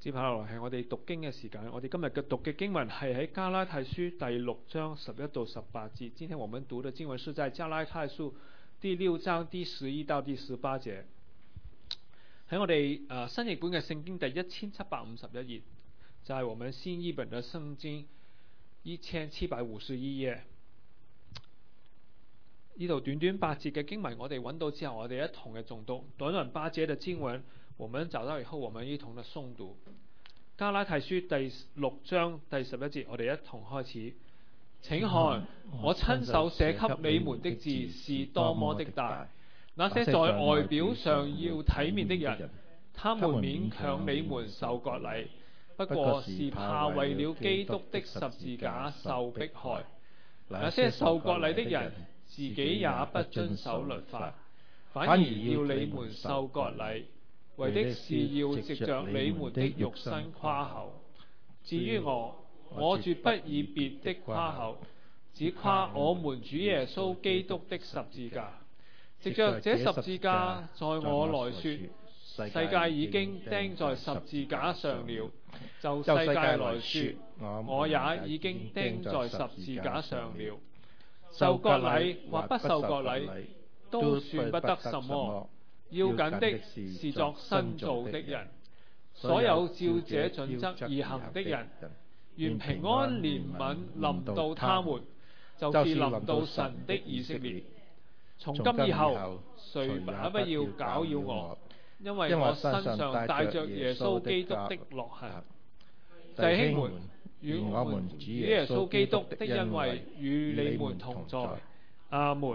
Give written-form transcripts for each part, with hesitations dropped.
接下來係我哋讀經嘅時間，我哋今日嘅讀嘅經文係喺加拉太書第6章11到18節。今天我們讀的經文是在加拉太書第6章第11到第18節。喺我哋新譯本嘅聖經第1751頁，就係我們新譯本嘅聖經1751頁。呢度短短8節嘅經文，我哋揾到之後，我哋一同嘅誦讀。短短8節嘅經文，我們找到以後，我們一同的誦讀。加拉太書第6章第11節，我哋一同開始。請看，我親手寫給你們的字是多麼的大！那些在外表上要體面的人，他們勉強你們受割禮，不過是怕為了基督的十字架受迫害。那些受割禮的人，自己也不遵守律法，反而要你們受割禮，為的是要藉着你們的肉身誇口。至於我絕不以別的誇口，只誇我們主耶穌基督的十字架。藉着這十字架，在我來說，世界已經釘在十字架上了；就世界來說，我也已經釘在十字架上了。受割禮或不受割禮，都算不得什麼。要緊的是作新造的人。所有照這準則而行的人，願平安憐憫臨到他們，就是臨到神的以色列。從今以後，誰也不要攪擾我，因為我身上帶着耶穌基督的烙痕。弟兄們，願我們主耶穌基督的恩惠與你們同在。阿門。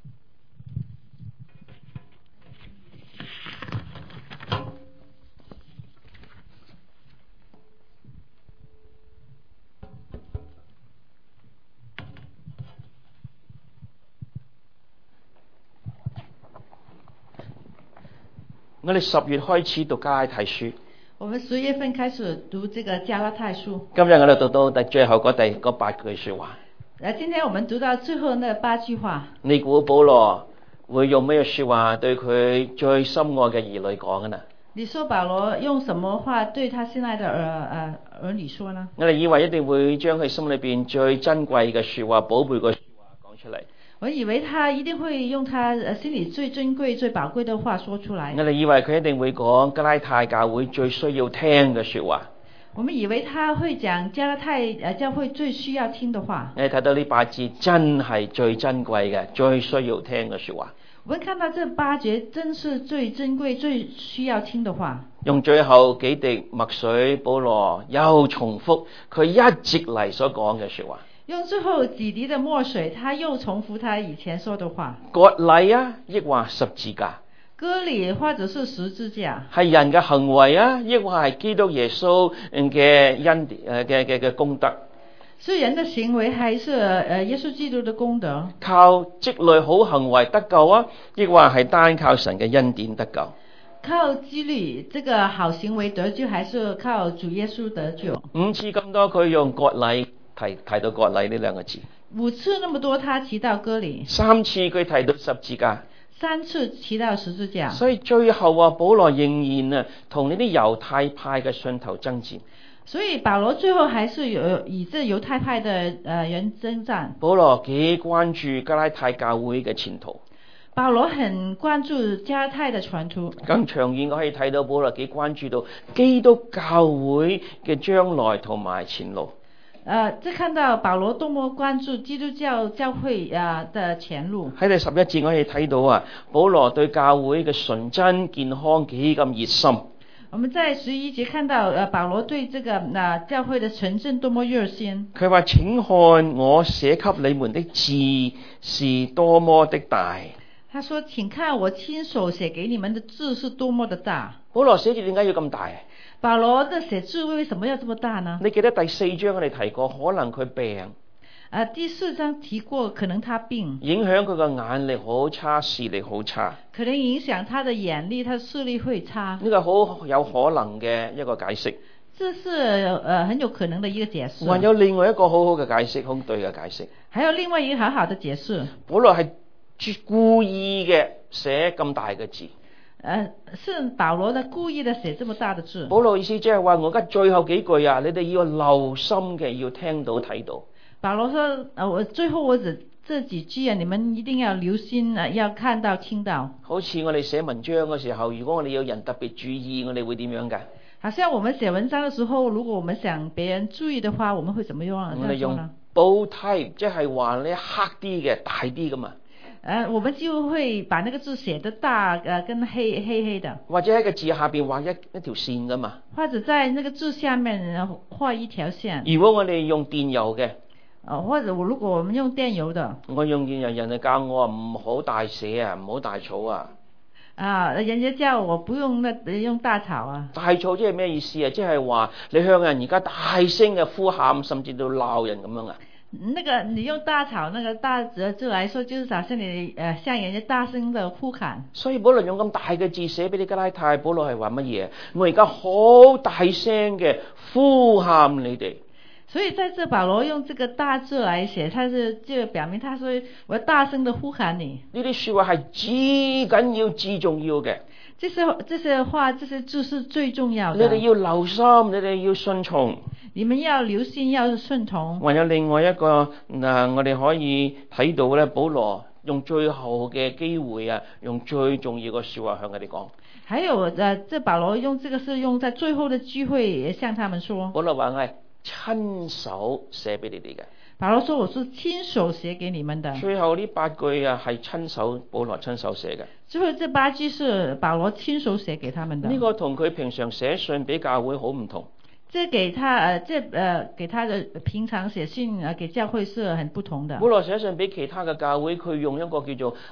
我哋10月開始讀加拉太書。 我們10月份開始讀這個加拉太書。 今日我哋讀到最後嗰8句說話。 今天我們讀到最後那8句話。 你估保羅會用咩說話對佢最心愛嘅兒女講嘅呢？ 你說保羅用什麼話對他心愛的兒女說呢？ 我哋以為一定會將佢心裏邊最珍貴嘅說話、寶貝嘅說話講出嚟。 我以為他一定會用他心裏最珍貴、最寶貴的話說出來。 我哋以為佢一定會講加拉太教會最需要聽嘅說話。 我們以為他會講加拉太教會最需要聽的話。 你睇到呢8節真係最珍貴嘅、最需要聽嘅說話。 我們看到這8節真是最珍貴、最需要聽的話。 用最後幾滴墨水，保羅又重複佢一直嚟所講嘅說話。 用最後幾滴的墨水，他又重複他以前說的話。 割禮啊，抑或十字架？ 割禮或者是十字架？ 係人嘅行為啊，抑或係基督耶穌嘅恩嘅功德？ 是人的行為，還是耶穌基督的功德？ 靠積累好行為得救啊，抑或係單靠神嘅恩典得救？ 靠積累這個好行為得救，還是靠主耶穌得救？5 次咁多，佢用割禮提到割禮呢2個字。 5次那麼多，他提到割禮。 3次佢提到十字架。 3次提到十字架。 所以最後啊，保羅仍然同呢啲猶太派嘅信徒爭戰。 所以保羅最後還是以這猶太派的人爭戰。 保羅幾關注加拉太教會嘅前途。 保羅很關注加拉太的前途。 更長遠我可以睇到保羅幾關注到基督教會嘅將來同埋前路。 這看到保羅多麼關注基督教會的前路。喺第11節我可以睇到啊，保羅對教會嘅純真健康幾咁熱心。 我們在11節看到保羅對這個教會的純正多麼熱心。 佢話：請看我寫給你們的字是多麼的大。 他說：請看我親手寫給你們的字是多麼的大。 保羅寫字點解要咁大？ 保羅的寫字為什麼要這麼大呢？ 你記得第4章我哋提過，可能佢病。 第4章提過，可能他病， 影響佢個眼力好差，視力好差。 可能影響他的眼力，他視力會差。 呢個好有可能嘅一個解釋。 這是很有可能的一個解釋。 還有另外一個好好嘅解釋，好對嘅解釋。 還有另外一個好好的解釋。 保羅係故意嘅寫咁大嘅字。 是保羅呢故意的寫這麼大的字。 保羅意思即係話，我而家最後幾句啊，你哋要留心嘅，要聽到睇到。 保羅說：我最後我這幾句啊，你們一定要留心啊，要看到聽到。 好似我哋寫文章嘅時候，如果我哋有人特別注意，我哋會點樣㗎？ 好像我們寫文章的時候，如果我們想別人注意的話，我們會怎麼用啊？ 我哋用 bold type， 即係話咧黑啲嘅大啲㗎嘛。 我們就會把那個字寫得大，跟黑的。或者喺個字下邊畫一條線㗎嘛。 或者在那個字下面畫一條線。 如果我哋用電郵嘅， 或者如果我們用電郵的， 我用電郵，人哋教我唔好大寫啊，唔好大草啊。 人家叫我不用用大草啊。大草即係咩意思啊？即係話你向人而家大聲嘅呼喊，甚至到鬧人咁樣啊？ 那個你用大草那個大字來說，就是好像你向人家大聲的呼喊。 所以保羅用咁大嘅字寫俾你加拉太，保羅係話乜嘢？我而家好大聲嘅呼喊你哋。 所以在這保羅用這個大字來寫，他是就表明他說我要大聲的呼喊你。 呢啲說話係至緊要、至重要嘅。 這些話、這些字是最重要的。 你哋要留心，你哋要順從。 你們要留心，要順從。 還有另外一個我哋可以睇到咧，保羅用最後嘅機會啊，用最重要嘅說話向佢哋講。 還有這保羅用這個是用在最後的機會向他們說。 保羅話係親手寫俾你哋嘅。 保羅說我是親手寫給你們的。 最後呢8句啊係保羅親手寫嘅。 最後這8句是保羅親手寫給他們的。 呢個同佢平常寫信俾教會好唔同。 這給他的平常寫信給教會是很不同的。 保羅寫信俾其他嘅教會，佢用一個叫做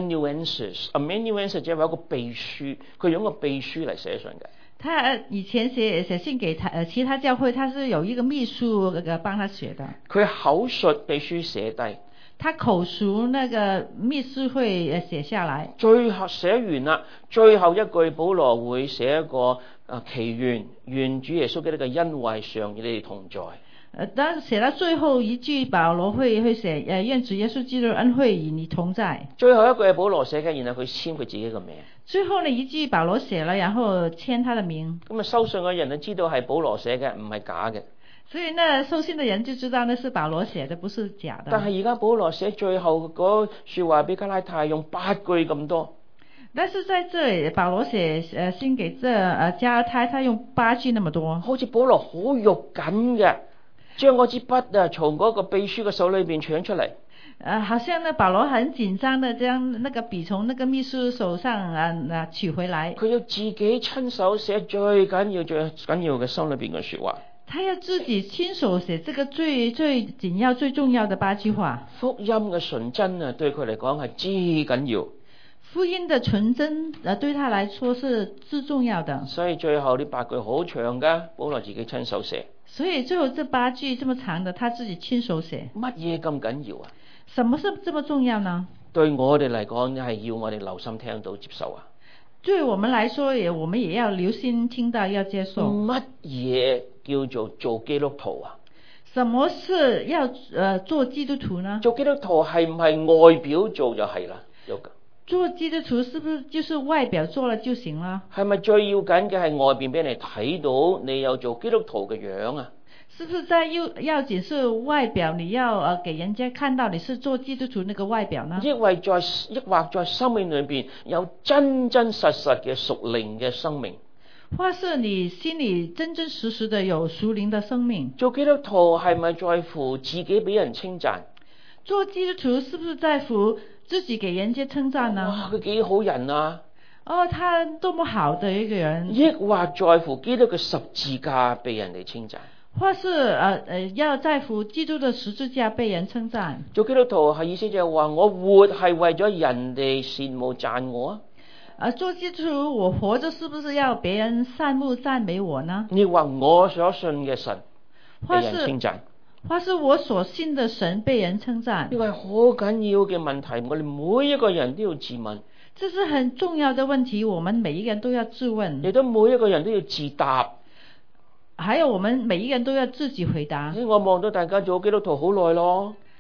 amanuensis 即係話一個秘書，佢用一個秘書嚟寫信嘅。 他以前寫信給其他教會，他是有一個秘書幫他寫的。 佢口述秘書寫低。 他口述那個秘書會寫下來。 最後寫完啦，最後一句保羅會寫一個祈願主耶穌基督嘅恩惠常與你哋同在。 當寫到最後一句，保羅會寫願主耶穌基督恩惠與你同在。 最後一句係保羅寫嘅，然後佢簽佢自己嘅名。 最後呢一句保羅寫了，然後簽他的名。 咁收信嘅人就知道係保羅寫嘅，唔係假嘅。 所以呢收信的人就知道那是保羅寫的，不是假的。 但係而家保羅寫最後嗰說話俾加拉太用8句咁多。 但是在這裡保羅寫信給加拉太，他用8句那麼多。好似保羅好肉緊嘅，將嗰支筆啊從嗰個秘書嘅手裏邊搶出嚟。 好像呢保羅很緊張的將那個筆從那個秘書手上取回來。 佢要自己親手寫最緊要嘅心裏邊嘅說話。 他要自己親手寫這個最緊要最重要的8句話。 福音嘅純真啊，對佢嚟講係至緊要。 福音的純真對他來說是至重要的。 所以最後呢8句好長噶，保羅自己親手寫。 所以最後這8句這麼長的，他自己親手寫。 乜嘢咁緊要啊？ 什麼是這麼重要呢？ 對我哋嚟講，係要我哋留心聽到接受啊。 對我們來說，我們也要留心聽到，要接受。 乜嘢叫做基督徒啊？ 什麼是要做基督徒呢？ 做基督徒係唔係外表做就係啦？ 做基督徒是不是就是外表做了就行了？ 係咪最要緊嘅係外邊俾人睇到你有做基督徒嘅樣啊？ 是不是在要緊是外表，你要給人家看到你是做基督徒那個外表呢？抑或在生命裏邊有真真實實嘅屬靈嘅生命？ 或是你心裏真真實實的有屬靈的生命？ 做基督徒係咪在乎自己俾人稱讚？ 做基督徒是不是在乎自己給人家稱讚呢？ 哇，佢幾好人啊！ 他多麼好的一個人。 抑或在乎基督嘅十字架被人哋稱讚？ 或是要在乎基督的十字架被人稱讚？ 做基督徒係意思就係話我活係為咗人哋羨慕讚我啊？ 做基督徒我活着是不是要別人羨慕讚美我呢？ 你話我所信嘅神被人稱讚？ 或是我所信的神被人稱讚？ 呢個係好緊要嘅問題，我哋每一個人都要自問。 這是很重要的問題，我們每一個人都要自問。 亦都每一個人都要自答。 還有我們每一個人都要自己回答。 我望到大家做基督徒好耐咯。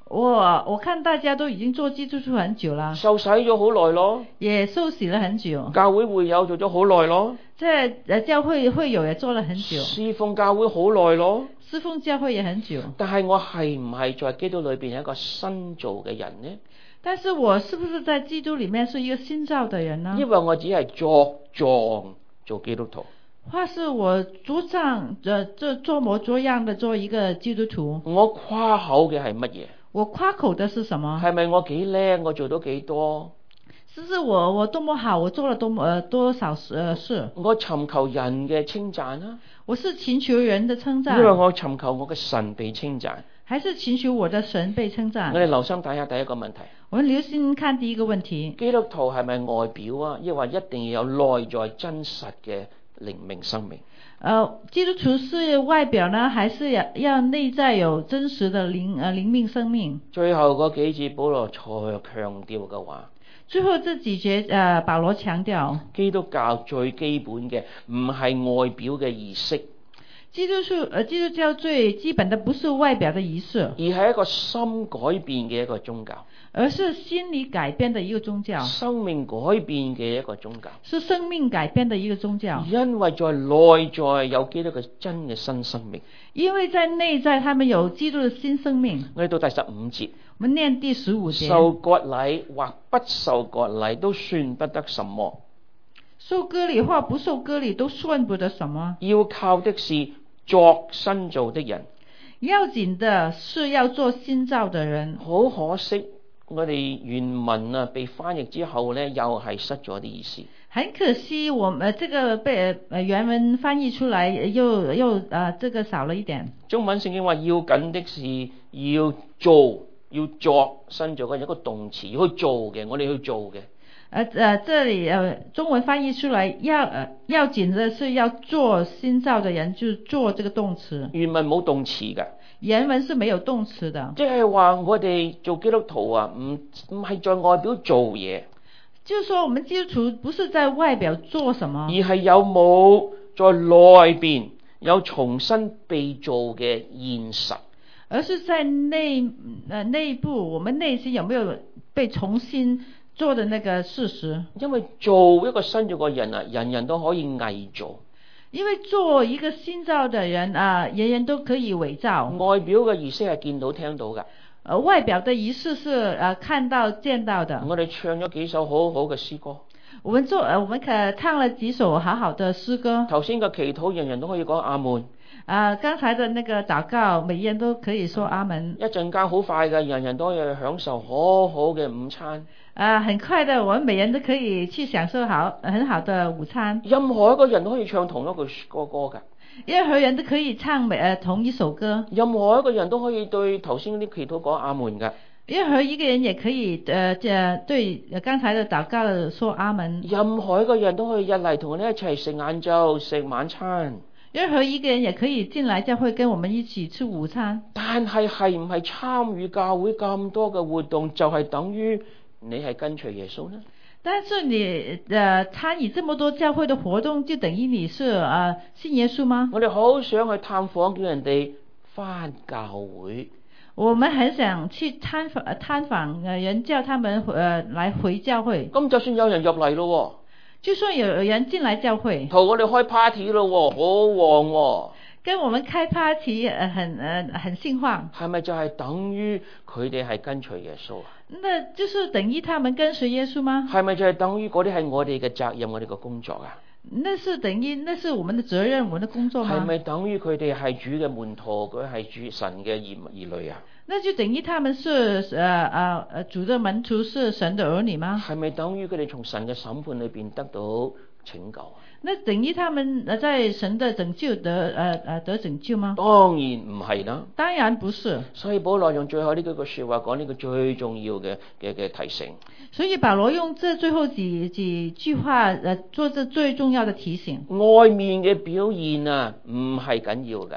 我看大家都已經做基督徒很久了， 受洗咗好耐咯， 也受洗了很久， 教會會友做咗好耐咯， 在教會會友也做了很久， 侍奉教會好耐咯。 侍奉教會也很久。 但係我係唔係在基督裏邊係一個新造嘅人呢？ 但是我是不是在基督裏面是一個新造的人呢？ 因為我只係作狀做基督徒。 或是我作狀做模作樣的做一個基督徒。 我誇口嘅係乜嘢？ 我誇口的是什麼？ 係咪我幾叻？我做到幾多？ 是不是我多麼好？我做了多少事？ 我尋求人嘅稱讚啊？ 我是尋求人的稱讚。 因為我尋求我嘅神被稱讚。 還是尋求我的神被稱讚？ 我哋留心睇下第一個問題。 我們留心看第一個問題。 基督徒係咪外表啊？抑或一定要有內在真實嘅靈命生命？ 基督徒是外表呢，還是要內在有真實的靈命生命？ 最後嗰幾節保羅再強調嘅話。 最後這幾節保羅強調， 基督教最基本嘅唔係外表嘅儀式。 基督教最基本的不是外表的儀式， 而係一個心改變嘅一個宗教， 而是心理改變的一個宗教， 生命改變嘅一個宗教， 是生命改變的一個宗教。 因為在內在有基督嘅真嘅新生命， 因為在內在他們有基督嘅新生命。 我哋到第15節， 我們念第15節。 受割禮或不受割禮都算不得什麼， 受割禮或不受割禮都算不得什麼。 要靠的是作新造的人， 要緊的是要做新造的人。 好可惜，我哋原文啊被翻譯之後呢，又係失咗啲意思。 很可惜，我們這個被原文翻譯出來又這個少了一點。中文聖經話要緊的是要做新造嘅一個動詞，要去做嘅，我哋去做嘅。 這裏中文翻譯出來要緊的是要做新造的人，就是做這個動詞。 原文冇動詞㗎。 原文是沒有動詞的。 即係話我哋做基督徒啊，唔係在外表做嘢。 就是說我們基督徒不是在外表做什麼， 而係有冇在內邊有重新被造嘅現實。 而是在內部，我們內心有沒有被重新做的那個事實？ 因為做一個新造嘅人啊，人人都可以偽造。 因為做一個新造的人啊，人人都可以偽造。 外表嘅儀式係見到聽到㗎。 外表的儀式是看到見到的。 我哋唱咗幾首好好嘅詩歌。 我們唱了幾首好好的詩歌。 頭先嘅祈禱，人人都可以講阿門。 剛才的那個禱告，每人都可以說阿門。 一陣間好快嘅，人人都可以享受好好嘅午餐。 很快的，我們每人都可以去享受很好的午餐。 任何一個人都可以唱同一句歌㗎。 任何人都可以唱同一首歌。 任何一個人都可以對頭先嗰啲祈禱講阿門㗎。 任何一個人也可以對剛才的禱告說阿門。 任何一個人都可以入嚟同我哋一齊食晏晝食晚餐。 任何一個人也可以進來教會跟我們一起吃午餐。 但係唔係參與教會咁多嘅活動就係等於你係跟隨耶穌呢？ 但是你參與這麼多教會的活動，就等於你是信耶穌嗎？ 我哋好想去探訪，叫人哋返教會。 我們很想去探訪人，叫他們來回教會。 咁就算有人入嚟咯。 就算有人進來教會， 同我哋開 party 咯，好旺喎。 跟我們開 party 很興旺。 係咪就係等於佢哋係跟隨耶穌啊？ 那就是等於他們跟隨耶穌嗎？ 係咪就係等於嗰啲係我哋嘅責任，我哋嘅工作啊？ 那是等於那是我們的責任，我們的工作嗎？ 係咪等於佢哋係主嘅門徒，佢係主神嘅兒女啊？ 那就等於他們是主的門徒，是神的兒女嗎？ 係咪等於佢哋從神嘅審判裏邊得到拯救啊？ 那等於他們在神的拯救得拯救嗎？ 當然唔係啦。當然不是。 所以保羅用最後呢幾句說話講呢個最重要嘅提醒。 所以保羅用這最後幾句話做這最重要的提醒。 外面嘅表現啊，唔係緊要噶。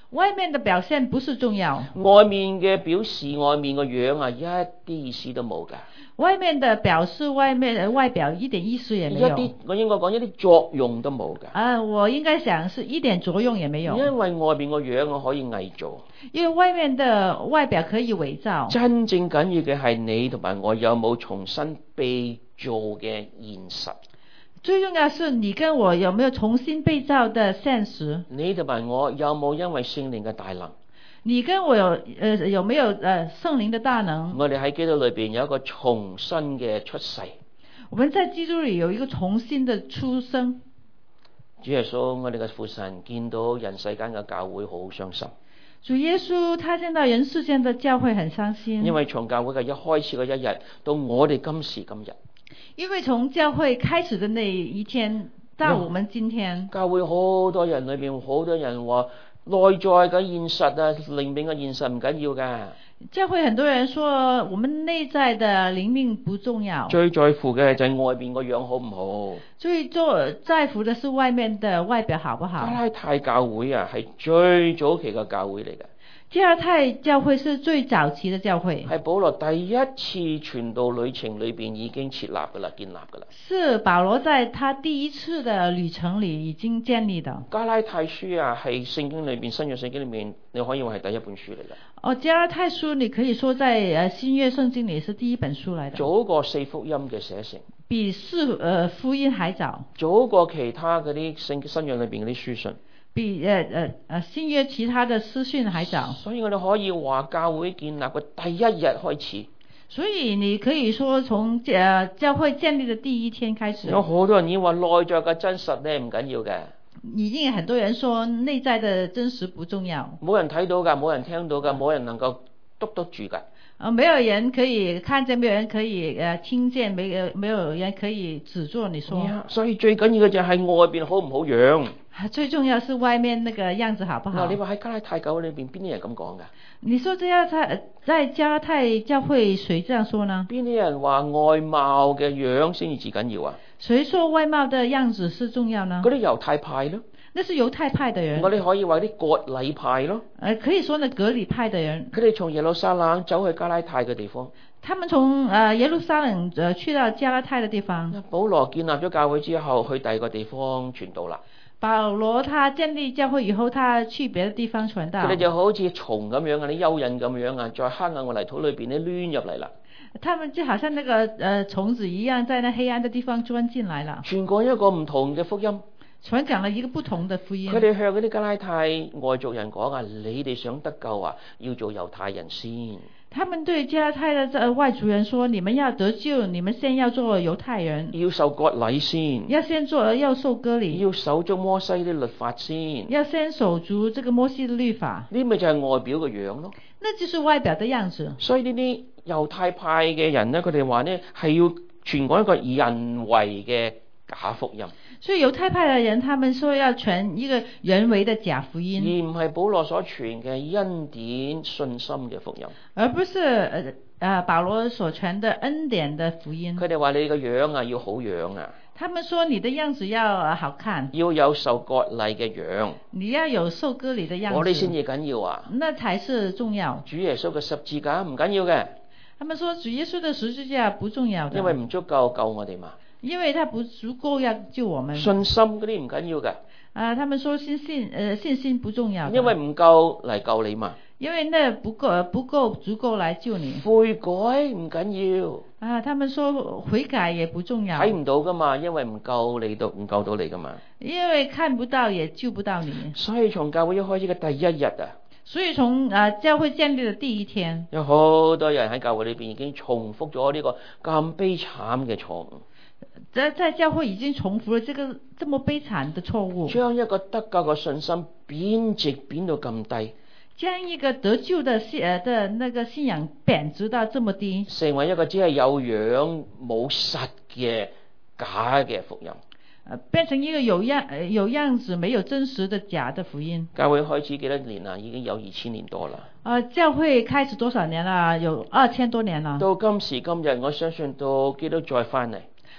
外面的表現不是重要， 外面嘅表示，外面個樣啊，一啲意思都冇㗎。 外面的表示，外表一點意思也沒有。 我應該講一啲作用都冇㗎。 我應該想是一點作用也沒有。 因為外面個樣我可以偽造。 因為外面的外表可以偽造。 真正緊要嘅係你同埋我有冇重新被造嘅現實。 最重要是你跟我有沒有重新被造的現實。 你同埋我有冇因為聖靈嘅大能？ 你跟我有沒有聖靈的大能？ 我哋喺基督裏邊有一個重新嘅出世。 我們在基督裏有一個重新的出生。 主耶穌，我哋嘅父神見到人世間嘅教會好傷心。 主耶穌他見到人世間的教會很傷心。 因為從教會嘅一開始嘅一日到我哋今時今日。 因為從教會開始的那一天到我們今天。 教會好多人裏邊好多人話。內在嘅現實啊，靈命嘅現實唔緊要㗎。 教會很多人說，我們內在的靈命不重要。 最在乎嘅就係外邊個樣好唔好。 最在乎的是外面的外表好不好。 加拉太教會啊，係最早期嘅教會嚟嘅。 加拉太教會是最早期的教會， 係保羅第一次傳道旅程裏邊已經設立㗎啦，建立㗎啦。 是保羅在他第一次的旅程裏已經建立的。 加拉太書啊，係聖經裏邊新約聖經裏面，你可以話係第一本書嚟嘅。 加拉太書你可以說在新約聖經裏是第一本書嚟的。 早過四福音嘅寫成。 比福音還早。 早過其他嗰啲新約裏邊嗰啲書信。 比新約其他的書信還早。 所以我哋可以話教會建立嘅第一日開始。 所以你可以說從教會建立的第一天開始。 有好多人已經話內在嘅真實咧唔緊要嘅。 已經很多人說內在的真實不重要。 冇人睇到㗎，冇人聽到㗎，冇人能夠督住㗎。 沒有人可以看見，沒有人可以聽見，沒有人可以指著你說。 所以最緊要嘅就係外邊好唔好樣。 最重要是外面那個樣子好不好？ 你話喺加拉太教會裏邊邊啲人咁講㗎？ 你說在加拉太教會誰這樣說呢？ 邊啲人話外貌嘅樣先至至緊要啊？ 誰說外貌的樣子是重要呢？ 嗰啲猶太派咯。 那是猶太派的人。 我哋可以話啲割禮派咯。 可以說呢割禮派的人。 佢哋從耶路撒冷走去加拉太嘅地方。 他們從耶路撒冷去到加拉太的地方。 保羅建立咗教會之後，去第二個地方傳道啦。 保羅他建立教會以後，他去別的地方傳道。 佢哋就好似蟲咁樣啊，啲蚯蚓咁樣啊，在黑暗嘅泥土裏邊咧攣入嚟啦。 他們就好像那個蟲子一樣，在那黑暗的地方鑽進來了。 傳講一個唔同嘅福音。 傳講了一個不同的福音。 佢哋向嗰啲加拉太外族人講啊，你哋想得救啊，要做猶太人先。 他們對加拉太的外族人說：你們要得救，你們先要做猶太人。 要受割禮先。 要受割禮。 要守足摩西啲律法先。 要先守足這個摩西的律法。 呢咪就係外表嘅樣咯。 那就是外表的樣子。 所以呢啲猶太派嘅人呢，佢哋話呢係要傳講一個人為嘅假福音。 所以猶太派的人，他們說要傳一個人為的假福音， 而唔係保羅所傳嘅恩典信心嘅福音， 而不是保羅所傳的恩典的福音。 佢哋話你個樣啊要好樣啊， 他們說你的樣子要好看， 要有受割禮嘅樣， 你要有受割禮的樣子， 我哋先至緊要啊， 那才是重要。 主耶穌嘅十字架唔緊要嘅， 他們說主耶穌的十字架不重要的， 因為唔足夠救我哋嘛。 因為他不足夠要救我們。 信心嗰啲唔緊要嘅。 他們說信心不重要。 因為唔夠嚟救你嘛。 因為那不夠足夠來救你。 悔改唔緊要。 他們說悔改也不重要。 睇唔到噶嘛，因為唔救到你噶嘛。 因為看不到也救不到你。 所以從教會一開始嘅第一日啊。 所以從教會建立的第一天。 有好多人喺教會裏邊已經重複咗呢個咁悲慘嘅錯誤。 在教會已經重複了這麼悲慘的錯誤， 將一個得救嘅信心貶值貶到咁低， 將一個得救的那個信仰貶值到這麼低， 成為一個只係有樣冇實嘅假嘅福音， 變成一個有樣子沒有真實的假的福音。 教會開始幾多年啦？已經有2000年多啦。 教會開始多少年啦？有2000多年啦。 到今時今日，我相信到基督再翻嚟。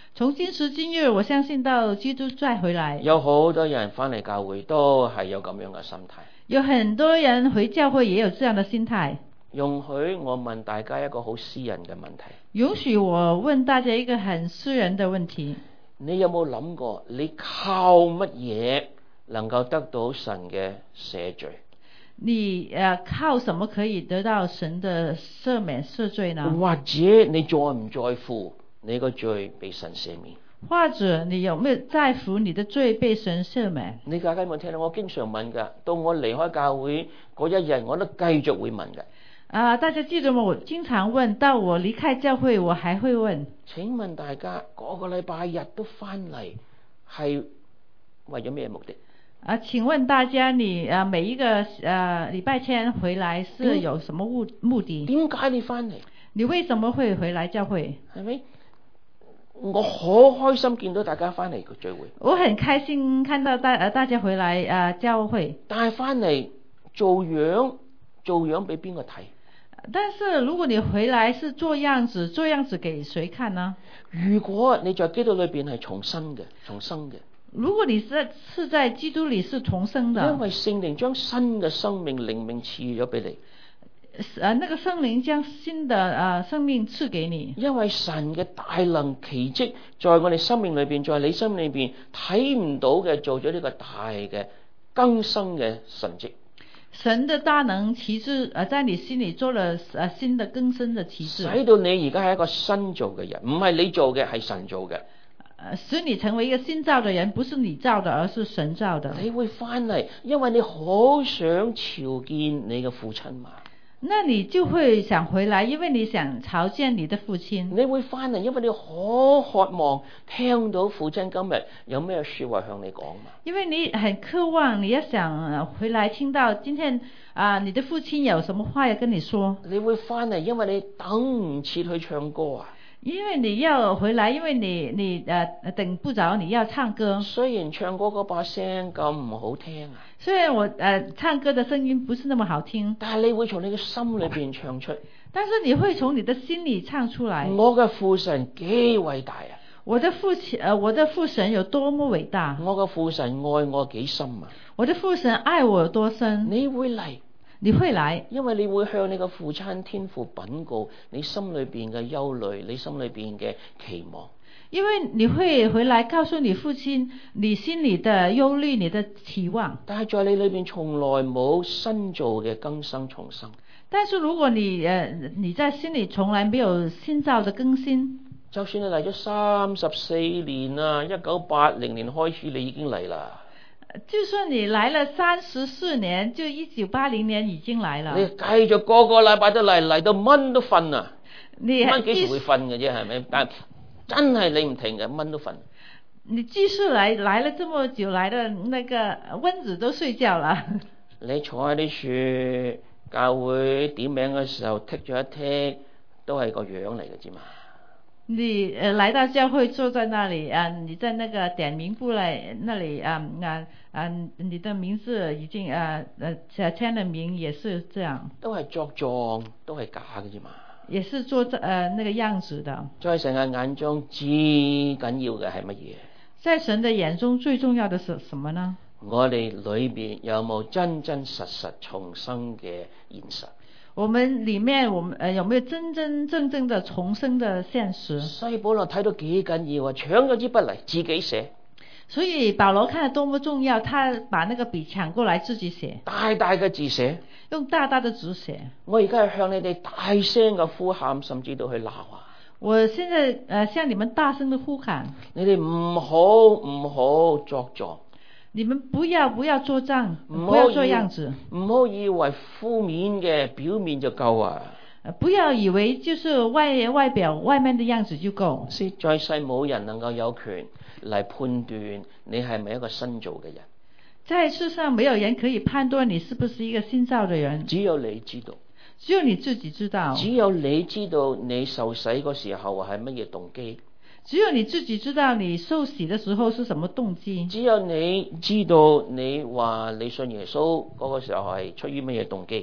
從今時今日，我相信到基督再回來， 有好多人翻嚟教會都係有咁樣嘅心態。 有很多人回教會也有這樣的心態。 容許我問大家一個好私人嘅問題。 允許我問大家一個很私人的問題。 你有冇諗過，你靠乜嘢能夠得到神嘅赦罪？ 你靠什麼可以得到神的赦免赦罪呢？ 或者你在唔在乎你個罪被神赦免？ 或者你有沒有在乎你的罪被神赦免？ 你大家有冇聽到？我經常問㗎，到我離開教會嗰一日，我都繼續會問㗎。 大家記得嗎？我經常問，到我離開教會，我還會問。請問大家嗰個禮拜日都翻嚟係為咗咩目的？ 請問大家，你每一個禮拜天回來是有什麼目的？ 點解你翻嚟？ 你為什麼會回來教會？ 係咪？我好開心見到大家翻嚟個聚會。 我很開心看到大家回來教會。 但係翻嚟做樣俾邊個睇？ 但是如果你回來是做樣子給誰看呢？ 如果你在基督裏邊係重生嘅。 如果你是在基督裏是重生的， 因為聖靈將新嘅生命靈命賜咗俾你。 那個聖靈將新的生命賜給你。因為神嘅大能奇蹟在我哋生命裏邊，在你生命裏邊睇唔到嘅，做咗呢個大嘅更新嘅神蹟。 神的大能奇蹟在你心裏做了新的更新的奇蹟， 使到你而家係一個新造嘅人，唔係你做嘅，係神做嘅。 使你成為一個新造的人，不是你造的，而是神造的。 你會翻嚟，因為你好想朝見你嘅父親嘛。 那你就會想回來，因為你想朝見你的父親。 你會翻嚟，因為你好渴望聽到父親今日有咩說話向你講嘛。 因為你很渴望，你要想回來聽到今天你的父親有什麼話要跟你說。 你會翻嚟，因為你等唔切去唱歌啊。 因為你要回來，因為你等不着，你要唱歌。 雖然唱歌嗰把聲咁唔好聽啊， 雖然我唱歌的聲音不是那麼好聽， 但係你會從你嘅心裏邊唱出。 但是你會從你的心裏唱出來。 我嘅父神幾偉大啊！ 我的父神有多麼偉大？ 我嘅父神愛我幾深啊！ 我的父神愛我有多深？ 你會嚟。 你會來， 因為你會向你個父親天父稟告你心裏邊嘅憂慮，你心裏邊嘅期望。 因為你會回來告訴你父親你心裏的憂慮，你的期望。 但係在你裏邊從來冇新造嘅更新重生。 但是如果你在心裏從來沒有新造的更新， 就算你嚟咗34年啦，1980年開始你已經嚟啦。 就算你來了34年，就1980年已經來了。 你繼續個個禮拜都嚟到蚊都瞓啊！蚊幾時會瞓嘅啫？係咪？但真係你唔停嘅，蚊都瞓。 你繼續來了這麼久，來的那個蚊子都睡覺了。 你坐喺啲樹教會點名嘅時候剔咗一剔，都係個樣嚟嘅啫嘛。 你來到教會坐在那裡你在那個點名簿來那裡你的名字已經簽了名，也是這樣。都係作狀，都係假嘅啫嘛。 也是做那個樣子的。 在神嘅眼中最緊要嘅係乜嘢？ 在神的眼中最重要的是什麼呢？ 我哋裏邊有冇真真實實重生嘅現實？ 我們裏面有沒有真真正正的重生的現實？ 所以保羅睇到幾緊要啊，搶咗支筆嚟自己寫。 所以保羅看得多麼重要，他把那個筆搶過來自己寫， 大大嘅字寫， 用大大的字寫。 我而家係向你哋大聲嘅呼喊，甚至到去鬧啊！ 我現在向你們大聲的呼喊， 你哋唔好作狀。 你們不要作狀，不要做樣子。 唔好以為敷面嘅表面就夠啊！ 不要以為就是外表外面的樣子就夠。 在世冇人能夠有權嚟判斷你係咪一個新造嘅人。 在世上沒有人可以判斷你是不是一個新造的人。 只有你知道。 只有你自己知道。 只有你知道你受洗嗰時候係乜嘢動機。 只有你自己知道你受洗的時候是什麼動機。 只有你知道你話你信耶穌嗰個時候係出於乜嘢動機。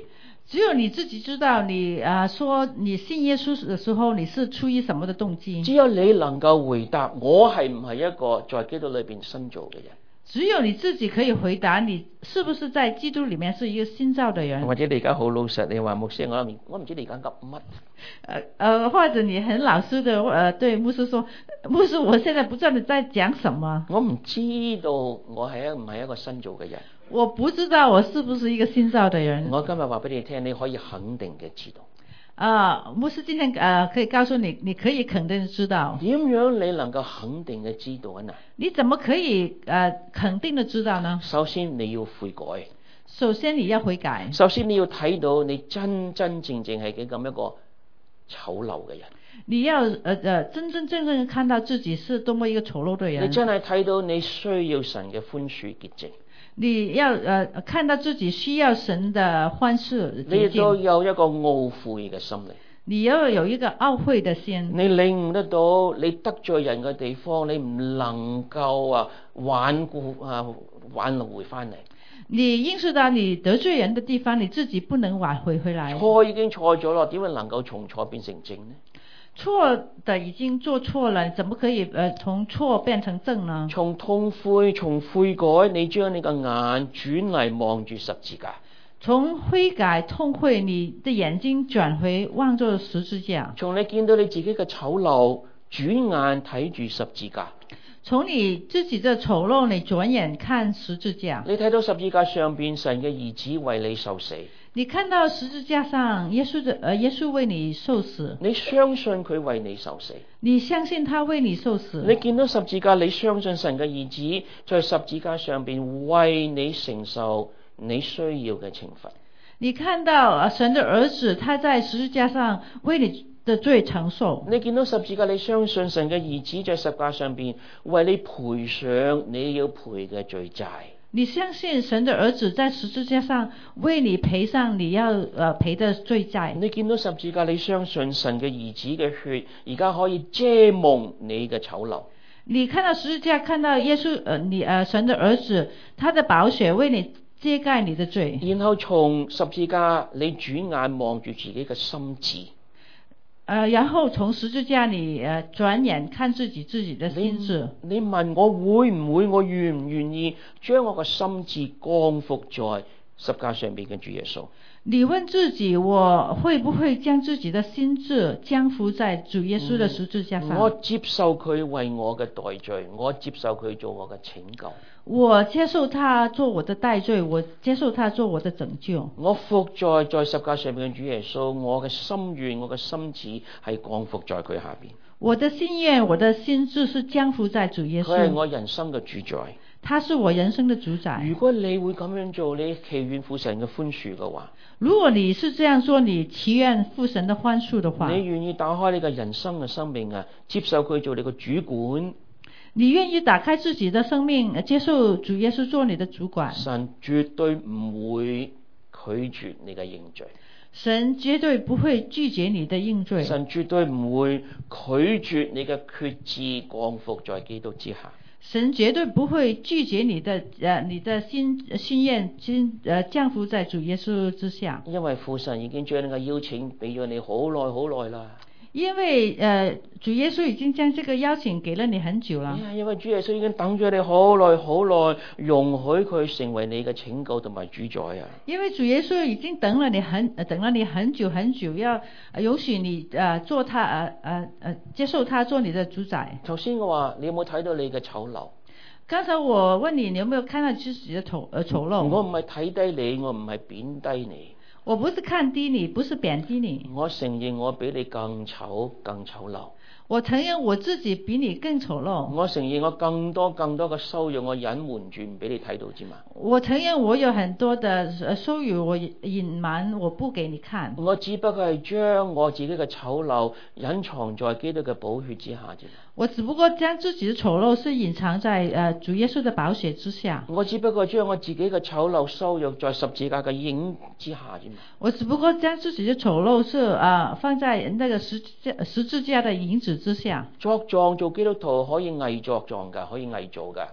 只有你自己知道你說你信耶穌的時候你是出於什麼的動機。 只有你能夠回答我係唔係一個在基督裏邊新造嘅人。 只有你自己可以回答你是不是在基督裏面是一個新造的人。 或者你而家好老實，你話牧師，我唔知你而家噏乜。 或者你很老實的對牧師說，牧師我現在不知道你在講什麼。 我唔知道我係唔係一個新造嘅人。 我不知道我是不是一個新造的人。 我今日話俾你聽，你可以肯定嘅知道。 牧師今天可以告訴你，你可以肯定的知道。 點樣你能夠肯定嘅知道呢？ 你怎麼可以肯定的知道呢？ 首先你要悔改。 首先你要悔改。 首先你要睇到你真真正正係幾咁一個醜陋嘅人。 你要真真正正看到自己是多麼一個醜陋的人。 你真係睇到你需要神嘅寬恕潔淨。 你要看到自己需要神的寬恕潔淨。 你亦都有一個懊悔嘅心靈。 你要有一個懊悔的心。 你領悟得到你得罪人嘅地方，你唔能夠挽回翻嚟。 你認識到你得罪人的地方，你自己不能挽回回來。 錯已經錯咗咯，點會能夠從錯變成正呢？ 錯的已經做錯了，怎麼可以從錯變成正呢？ 從痛悔，從悔改，你將你個眼轉嚟望住十字架。 從悔改痛悔，你的眼睛轉回望着十字架。 從你見到你自己嘅醜陋，轉眼睇住十字架。 從你自己的醜陋，你轉眼看十字架。 你睇到十字架上邊神嘅兒子為你受死。 你看到十字架上耶穌為你受死。 你相信佢為你受死。 你相信他為你受死。 你見到十字架，你相信神嘅兒子在十字架上邊為你承受你需要嘅懲罰。 你看到神的兒子他在十字架上為你的罪承受。 你見到十字架，你相信神嘅兒子在十字架上邊為你賠上你要賠嘅罪債。 你相信神的兒子在十字架上為你賠上你要賠的罪債。 你見到十字架，你相信神嘅兒子嘅血而家可以遮蒙你嘅醜陋。 你看到十字架，看到耶穌神的兒子他的寶血為你遮蓋你的罪。 然後從十字架你轉眼望住自己嘅心志。 然後從十字架你轉眼看自己的心志。 你問我會唔會，我願唔願意將我個心志降服在十架上面嘅主耶穌？ 你問自己，我會不會將自己的心志降服在主耶穌的十字架上？ 我接受佢為我嘅代罪，我接受佢做我嘅拯救。 我接受他做我的代罪，我接受他做我的拯救。 我服在十架上面嘅主耶穌，我嘅心願，我嘅心志係降服在佢下邊。 我的心願，我的心志是降服在主耶穌。 佢係我人生嘅主宰。 他是我人生的主宰。 如果你會咁樣做，你祈願父神嘅寬恕嘅話， 如果你是這樣做，你祈願父神的寬恕的話， 你願意打開你嘅人生嘅生命接受佢做你嘅主管， 你願意打開自己的生命，接受主耶穌做你的主管， 神絕對唔會拒絕你嘅認罪。 神絕對不會拒絕你的認罪。 神絕對唔會拒絕你嘅決志降服在基督之下。 神絕對不會拒絕你的心願降服在主耶穌之下。 因為父神已經將呢個邀請俾咗你好耐好耐啦。 因為主耶穌已經將這個邀請給了你很久了。 因為主耶穌已經等咗你好耐好耐，容許佢成為你嘅拯救同埋主宰啊！ 因為主耶穌已經等了你很久很久，要容許你做他接受他做你的主宰。 頭先我話你有冇睇到你嘅醜陋？ 剛才我問你，你有沒有看到自己的醜陋？ 我唔係睇低你，我唔係貶低你。 我不是看低你，不是貶低你。 我承認我比你更醜更醜陋。 我承認我自己比你更醜陋。 我承認我更多嘅羞辱，我隱瞞住唔俾你睇到之嘛。 我承認我有很多的羞辱，我隱瞞，我不給你看。 我只不過係將我自己嘅醜陋隱藏在基督嘅寶血之下啫。 我只不過將自己的醜陋是隱藏在主耶穌的寶血之下。 我只不過將我自己嘅醜陋羞辱在十字架嘅影之下啫嘛。 我只不過將自己的醜陋是放在那個十字架的影子之下。 作狀做基督徒可以偽作狀㗎，可以偽造㗎。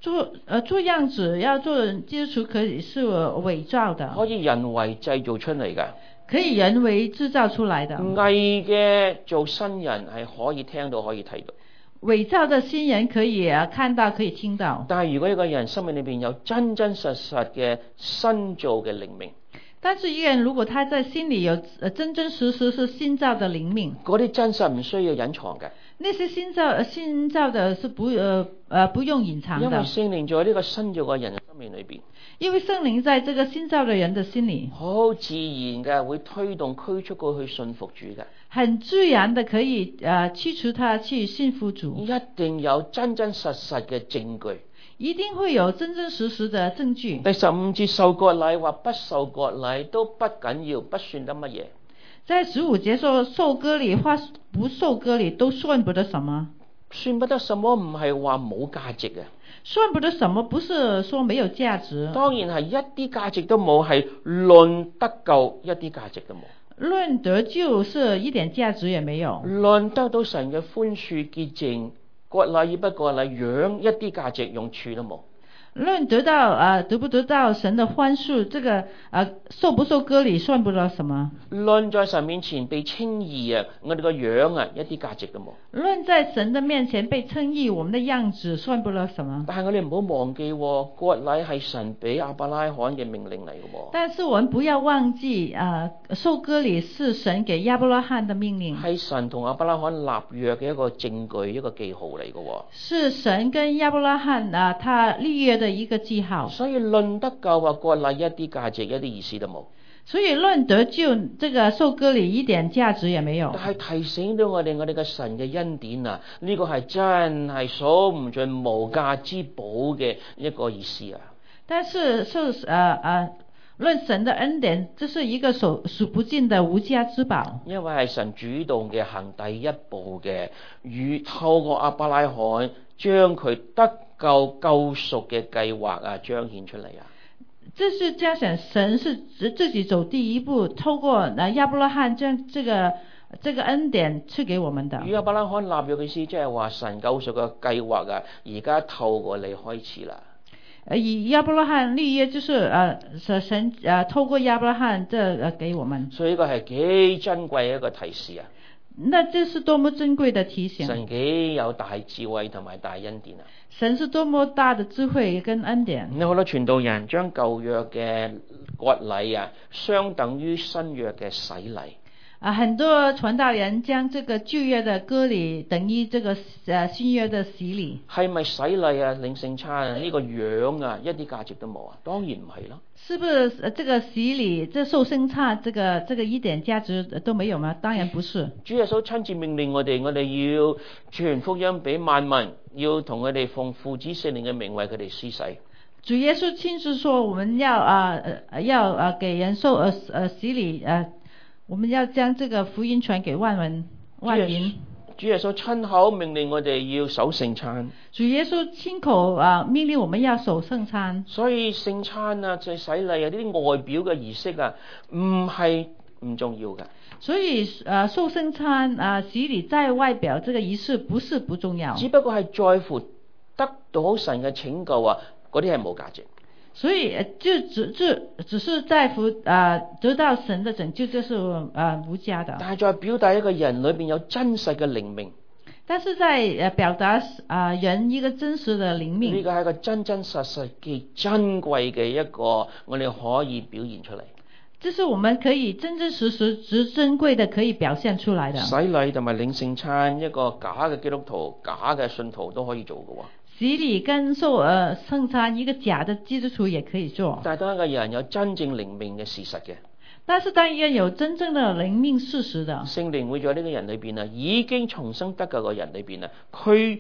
做樣子要做基督徒可以是偽造的， 可以人為製造出嚟嘅， 可以人為製造出來的。 偽嘅做新人係可以聽到可以睇到， 偽造的新人可以看到可以聽到。 但係如果一個人生命裏邊有真真實實嘅新造嘅靈命， 但是一個人如果他在心裏有真真實實是新造的靈命， 嗰啲真實唔需要隱藏嘅， 那些新造的是不用隱藏的， 因為聖靈在呢個新造嘅人嘅生命裏邊， 因為聖靈在這個新造的人的心裏， 好自然嘅會推動驅促佢去信服主嘅， 很自然的可以驅除他去信服主， 一定有真真實實嘅證據。 一定會有真真實實的證據。 第15節受割禮或不受割禮都不緊要，不算得乜嘢。 在15節說受割禮或不受割禮都算不得什麼。 算不得什麼唔係話冇價值嘅， 算不得什麼不是說沒有價值。當然係一啲價值都冇，係論得救一啲價值都冇。 論得救是一點價值也沒有。 論得到神嘅寬恕潔淨，割禮與不割禮樣一啲價值用處都冇。 論得到得不得到神的寬恕，這個受不受割禮算不了什麼。論在神面前被稱義我哋個樣一啲價值都冇。 論在神的面前被稱義，我們的樣子算不了什麼。 但係我哋唔好忘記，割禮係神俾亞伯拉罕嘅命令嚟嘅。 但是我們不要忘記受割禮是神給亞伯拉罕的命令， 係神同亞伯拉罕立約嘅一個證據，一個記號嚟嘅。 是神跟亞伯拉罕他立約的一個記號。 所以論得救或割禮一啲價值一啲意思都冇。 所以論得救這個受割禮一點價值也沒有。 但係提醒到我哋嘅神嘅恩典啊，呢個係真係數唔盡無價之寶嘅一個意思啊。 但是論神的恩典，這是一個數不盡的無價之寶。因為係神主動嘅行第一步嘅，透過亞伯拉罕將佢得救救贖嘅計劃彰顯出嚟啊。這是彰顯神是自己走第一步，透過亞伯拉罕將這個恩典賜給我們的。與亞伯拉罕立約嘅意思，即係話神救贖嘅計劃而家透過你開始啦。以亞伯拉罕立約，就是神透過亞伯拉罕給我們。所以呢個係幾珍貴嘅一個提示啊！那這是多麼珍貴的提醒！神幾有大智慧同埋大恩典啊！神是多麼大的智慧跟恩典。有好多傳道人將舊約嘅割禮相等於新約嘅洗禮。很多傳道人將這個舊約的割禮等於這個新約的洗禮。係咪洗禮領聖餐呢個樣一啲價值都冇啊？當然唔係咯。是不是這個洗禮、這受聖餐，這個一點價值都沒有嗎？當然不是。主耶穌親自命令我哋要傳福音俾萬民，要同佢哋奉父子聖靈嘅名為佢哋施洗。主耶穌親自說，我們要給人受洗禮我們要將這個福音傳給萬民。主耶穌親口命令我哋要守聖餐。主耶穌親口命令我們要守聖餐。所以聖餐洗禮呢啲外表嘅儀式唔係唔重要嘅。所以受聖餐洗禮在外表這個儀式不是不重要，只不過係在乎得到神嘅拯救嗰啲係冇價值。所以只是在乎得到神的拯救，就是無價的。但係在表達一個人裏邊有真實嘅靈命。但是在表達人一個真實的靈命。呢個係一個真真實實嘅珍貴嘅一個，我哋可以表現出嚟。這是我們可以真真實實之珍貴的可以表現出來的。洗禮同埋領聖餐，一個假嘅基督徒、假嘅信徒都可以做嘅。洗禮跟受聖餐，一個假的基督徒也可以做。但係當一個人有真正靈命嘅事實嘅，但是當一個人有真正的靈命事實的，聖靈會在呢個人裏邊已經重生得救嘅人裏邊驅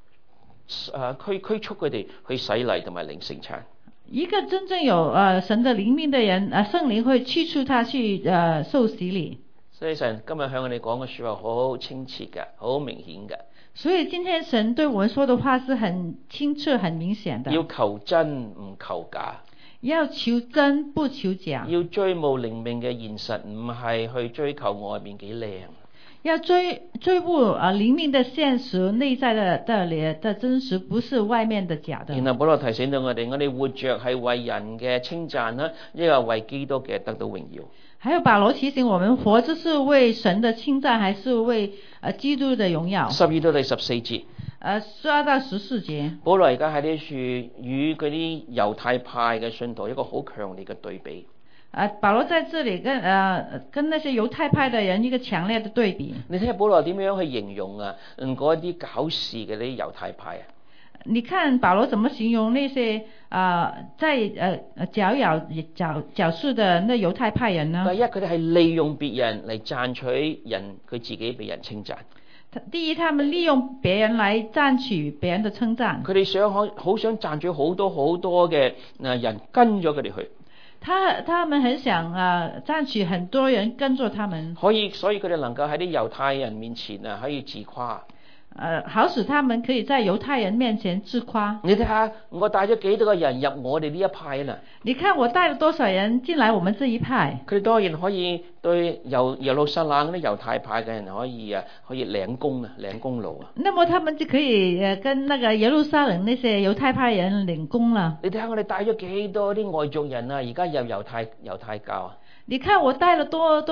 促佢哋去洗禮同埋領聖餐。一個真正有神的靈命的人，聖靈會驅促他去受洗禮。所以神今日向我哋講嘅說話好清澈嘅，好明顯嘅。所以今天神對我們說的話是很清澈、很明顯的。要求真唔求假，要求真不求假。要追慕靈命嘅現實，唔係去追求外面幾靚。 要追捕靈命的現實，內在的真實，不是外面的假的。 然後保羅提醒到我哋活着係為人嘅稱讚啦，亦係為基督嘅得到榮耀。 還有保羅提醒我們，活着是為神的稱讚，還是為基督的榮耀 ？12到第14節。 12到14節。 保羅而家喺呢處與嗰啲猶太派嘅信徒一個好強烈嘅對比。 保羅在這裏跟那些猶太派的人一個強烈的對比。 你睇下保羅點樣去形容嗰啲搞事嘅啲猶太派啊？ 你看保羅怎麼形容那些在攪事的那猶太派人呢？ 第一，佢哋係利用別人嚟賺取人，佢自己被人稱讚。 第一，他們利用別人來賺取別人的稱讚。 佢哋好想賺取好多嘅人跟咗佢哋去。 他們很想賺取很多人跟着他們。 所以佢哋能夠喺啲猶太人面前可以自誇。 好使他們可以在猶太人面前自誇。 你睇下，我帶咗幾多個人入我哋呢一派啊？ 你看我帶了多少人進來我們這一派？ 佢哋當然可以對耶路撒冷嗰啲猶太派嘅人可以領功勞啊。 那麼他們就可以跟那個耶路撒冷那些猶太派人領功了。 你睇下我哋帶咗幾多啲外族人啊？而家入猶太教啊？ 你看我帶了多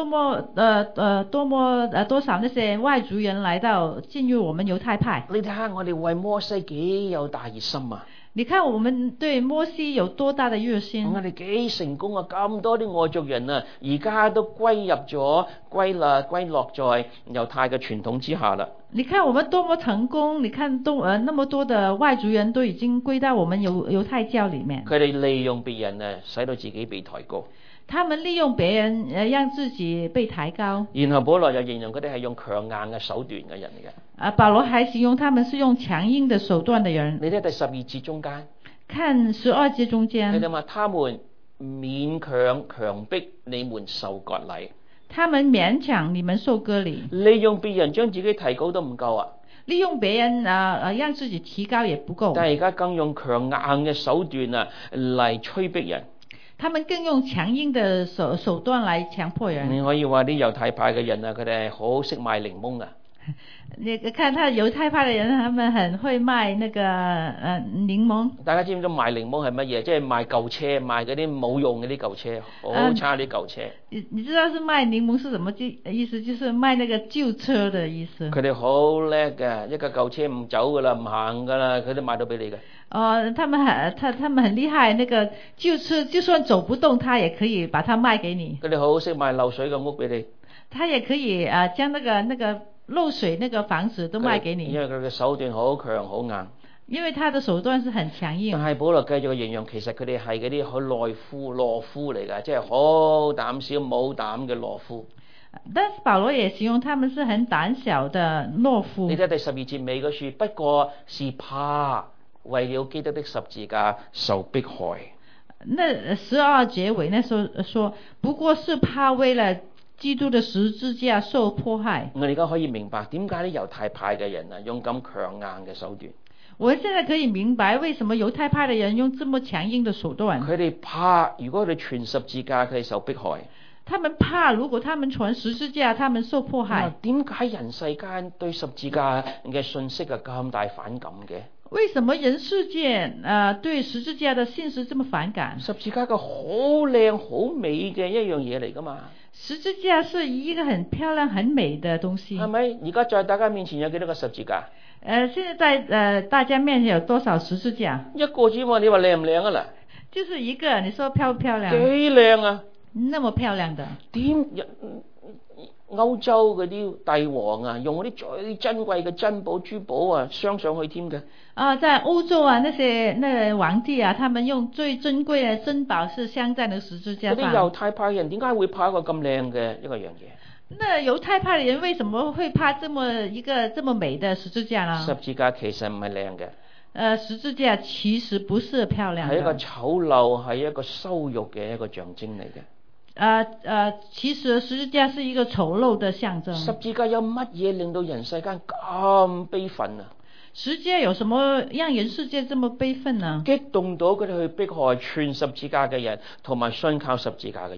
少那些外族人來到進入我們猶太派？ 你睇下我哋為摩西幾有大熱心啊！ 你看我們對摩西有多大的熱心？ 我哋幾成功啊！咁多啲外族人啊，而家都歸落在猶太嘅傳統之下啦。 你看我們多麼成功！你看那麼多的外族人都已經歸到我們猶太教裏面。 佢哋利用別人使到自己被抬高。 他們利用別人讓自己被抬高。 然後保羅又形容佢哋係用強硬嘅手段嘅人嚟嘅。 保羅還形容他們是用強硬的手段的人。 你睇第12節中間。 看12節中間。 你哋話他們勉強迫你們受割禮。 他們勉強你們受割禮。 利用別人將自己提高都唔夠啊！ 利用別人讓自己提高也不夠。 但係而家更用強硬嘅手段嚟催逼人。 他們更用強硬的手段來強迫人。 你可以話啲猶太派嘅人佢哋係好識賣檸檬啊！ 你看他猶太派的人，他們很會賣那個檸檬。大家知唔知賣檸檬係乜嘢？即係賣舊車，賣嗰啲冇用嗰啲舊車，好差啲舊車。 你知道是賣檸檬是什麼意思？就是賣那個舊車的意思。 佢哋好叻嘅，一架舊車唔走噶啦，唔行噶啦，佢都賣到俾你嘅。 他們很厲害，那個舊車就算走不動，他也可以把它賣給你。 佢哋好識賣漏水嘅屋俾你。 他也可以將那個漏水那個房子都賣給你。 因為佢嘅手段好強好硬。 因為他的手段是很強硬。 但係保羅繼續形容，其實佢哋係嗰啲好懦夫嚟㗎，即係好膽小冇膽嘅懦夫。 但是保羅也形容他們是很膽小的懦夫。 你睇第12節尾嗰處，不過是怕為了基督的十字架受迫害。 那12節尾那時候說，不過是怕為了基督的十字架受迫害。 我哋而家可以明白點解啲猶太派嘅人用咁強硬嘅手段。 我現在可以明白為什麼猶太派的人用這麼強硬的手段。 佢哋怕，如果佢哋傳十字架，佢哋受迫害。 他們怕，如果他們傳十字架，他們受迫害。 點解人世間對十字架嘅信息咁大反感嘅？ 為什麼人世界對十字架的信息這麼反感？ 十字架個好靚好美嘅一樣嘢嚟噶嘛？ 十字架是一個很漂亮很美的東西。 係咪？而家在大家面前有幾多個十字架？ 現在在大家面前有多少十字架？ 一個啫嘛，你話靚唔靚啊？嗱， 就是一個，你說漂不漂亮？ 幾靚啊！ 那麼漂亮的。 點歐洲嗰啲帝王啊，用嗰啲最珍貴嘅珍寶珠寶鑲上去添嘅。 在歐洲那皇帝他們用最珍貴嘅珍寶是鑲在那十字架上。 嗰啲猶太派人點解會怕一個咁靚嘅一個樣嘢？ 那猶太派的人為什麼會怕這麼美的十字架呢？ 十字架其實唔係靚嘅。 十字架其實不是漂亮的。 係一個醜陋，係一個羞辱嘅一個象徵嚟嘅。 其實十字架是一個醜陋的象徵。 十字架有乜嘢令到人世間咁悲憤啊？ 十字架有什麼讓人世界這麼悲憤呢？ 激動到佢哋去迫害傳十字架嘅人，同埋信靠十字架嘅人。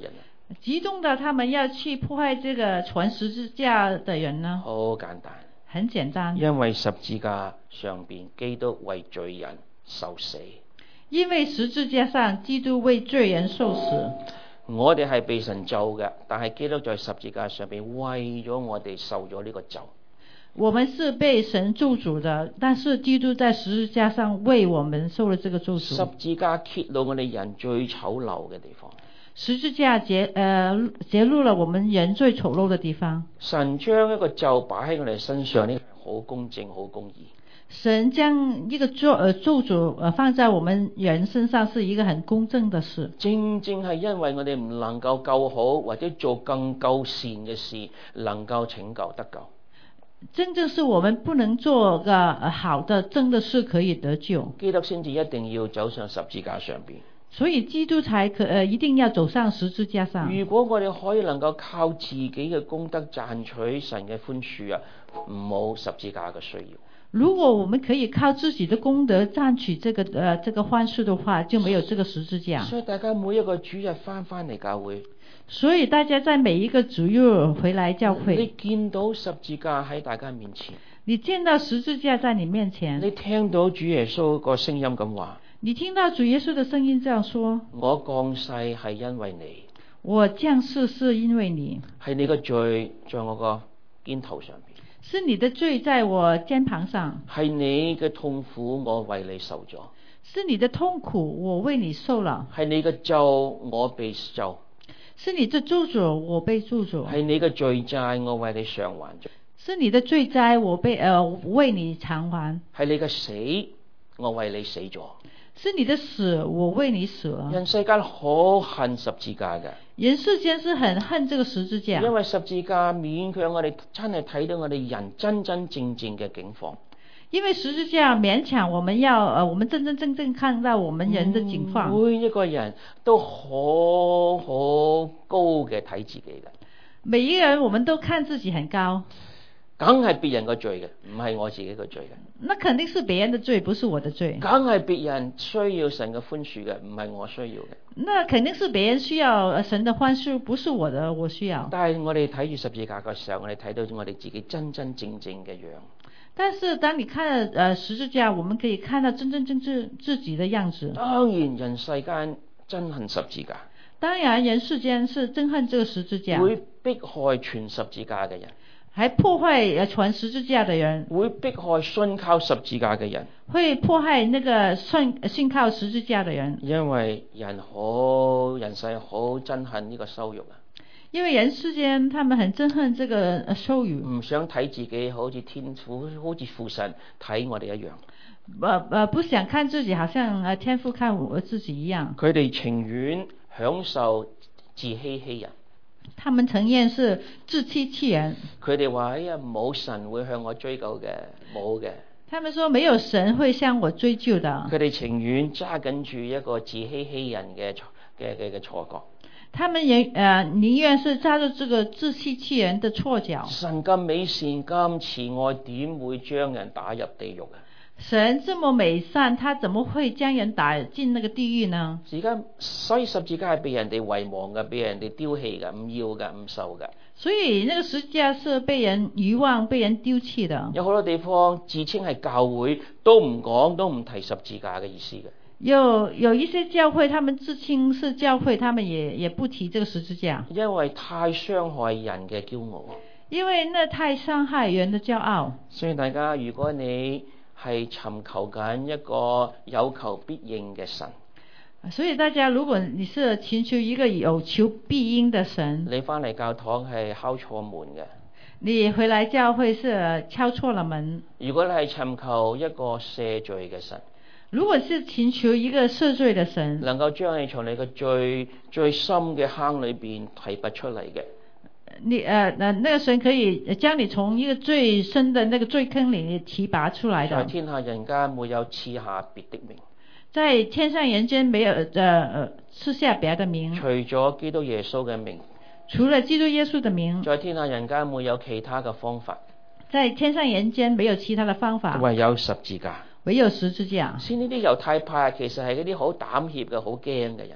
激動的他們要去破壞這個傳十字架的人呢？ 好簡單， 很簡單， 因為十字架上邊基督為罪人受死。 因為十字架上基督為罪人受死。 我哋係被神咒嘅，但係基督在十字架上邊為咗我哋受咗呢個咒。 我們是被神咒詛的，但是基督在十字架上為我們受了這個咒詛。 十字架揭露我哋人最醜陋嘅地方。 十字架揭露了我們人最醜陋的地方。 神將一個咒擺喺我哋身上，呢好公正、好公義。 神將一個咒詛放在我們人身上，是一個很公正的事。 正正係因為我哋唔能夠夠好，或者做更夠善嘅事，能夠拯救得救。 真正是我們不能做個好的正的事可以得救， 基督先至一定要走上十字架上邊。 所以基督才一定要走上十字架上。 如果我哋可以能夠靠自己嘅功德賺取神嘅寬恕啊，冇十字架嘅需要。 如果我們可以靠自己的功德賺取這個寬恕的話，就沒有這個十字架。 所以大家每一個主日翻嚟教會， 所以大家在每一個主日回來教會， 你見到十字架喺大家面前， 你見到十字架在你面前， 你聽到主耶穌個聲音咁話， 你聽到主耶穌的聲音這樣說， 我降世係因為你， 我降世是因為你， 係你個罪在我個肩頭上邊， 是你的罪在我肩膀上， 係你嘅痛苦我為你受咗， 是你的痛苦我為你受了， 係你嘅咒我被咒， 是你的咒詛我被咒詛， 係你嘅罪債我為你償還咗， 是你的罪債我為你償還， 係你嘅死我為你死咗， 是你的死我為你死了。 人世間好恨十字架嘅， 人世間是很恨這個十字架， 因為十字架勉強我哋真係睇到我哋人真真正正嘅境況。 因為十字架勉強我們我們真真正正看到我們人的境況。 每一個人都好高嘅睇自己嘅， 每一個人我們都看自己很高， 梗係別人嘅罪嘅，唔係我自己嘅罪嘅。 那肯定是別人的罪，不是我的罪。 梗係別人需要神嘅寬恕嘅，唔係我需要嘅。 那肯定是別人需要神的寬恕，不是我需要。 但係我哋睇住十字架嘅時候，我哋睇到我哋自己真真正正嘅樣。 但是當你看了十字架，我們可以看到真真正正自己的樣子。 當然人世間憎恨十字架， 當然人世間是憎恨這個十字架， 會迫害傳十字架嘅人， 還破壞傳十字架的人， 會迫害信靠十字架嘅人， 會迫害那個信靠十字架的人。因為人世好憎恨呢個羞辱啊！ 因為人世間他們很憎恨這個羞辱， 唔想睇自己好似天父，好似父神睇我哋一樣。 不想看自己好像天父看我自己一樣。 佢哋情願享受自欺欺人。 他們情願是自欺欺人。 佢哋話：哎呀，冇神會向我追究嘅，冇嘅。 他們說沒有神會向我追究的。 佢哋情願揸緊住一個自欺欺人嘅錯覺。 他們也寧願是揸着這個自欺欺人的錯覺。 神咁美善咁慈愛，點會將人打入地獄啊？ 神這麼美善，他怎麼會將人打進那個地獄呢？ 所以十字架係被人哋遺忘嘅，被人哋丟棄嘅，唔要嘅，唔受嘅。 所以那個十字架是被人遺忘、被人丟棄的。 有好多地方自稱係教會，都唔講，都唔提十字架嘅意思嘅。 有一些教會，他們自稱是教會，他們也不提這個十字架， 因為太傷害人嘅驕傲。 因為那太傷害人的驕傲。 所以大家，如果你係尋求緊一個有求必應嘅神， 所以大家，如果你是尋求一個有求必應的神， 你翻嚟教堂係敲錯門嘅。 你回來教會是敲錯了門。 如果你係尋求一個赦罪嘅神， 如果是尋求一個赦罪的神， 能夠將你從你嘅最深嘅坑裏邊提拔出嚟嘅， 那個神可以將你從一個最深的那個罪坑裏提拔出來的。 在天下人間沒有賜下別的名， 在天上人間沒有賜下別的名， 除咗基督耶穌嘅名， 除了基督耶穌的名， 在天下人間沒有其他嘅方法， 在天上人間沒有其他的方法， 唯有十字架。 唯有十字架。 先呢啲猶太派其實係嗰啲好膽怯嘅、好驚嘅人。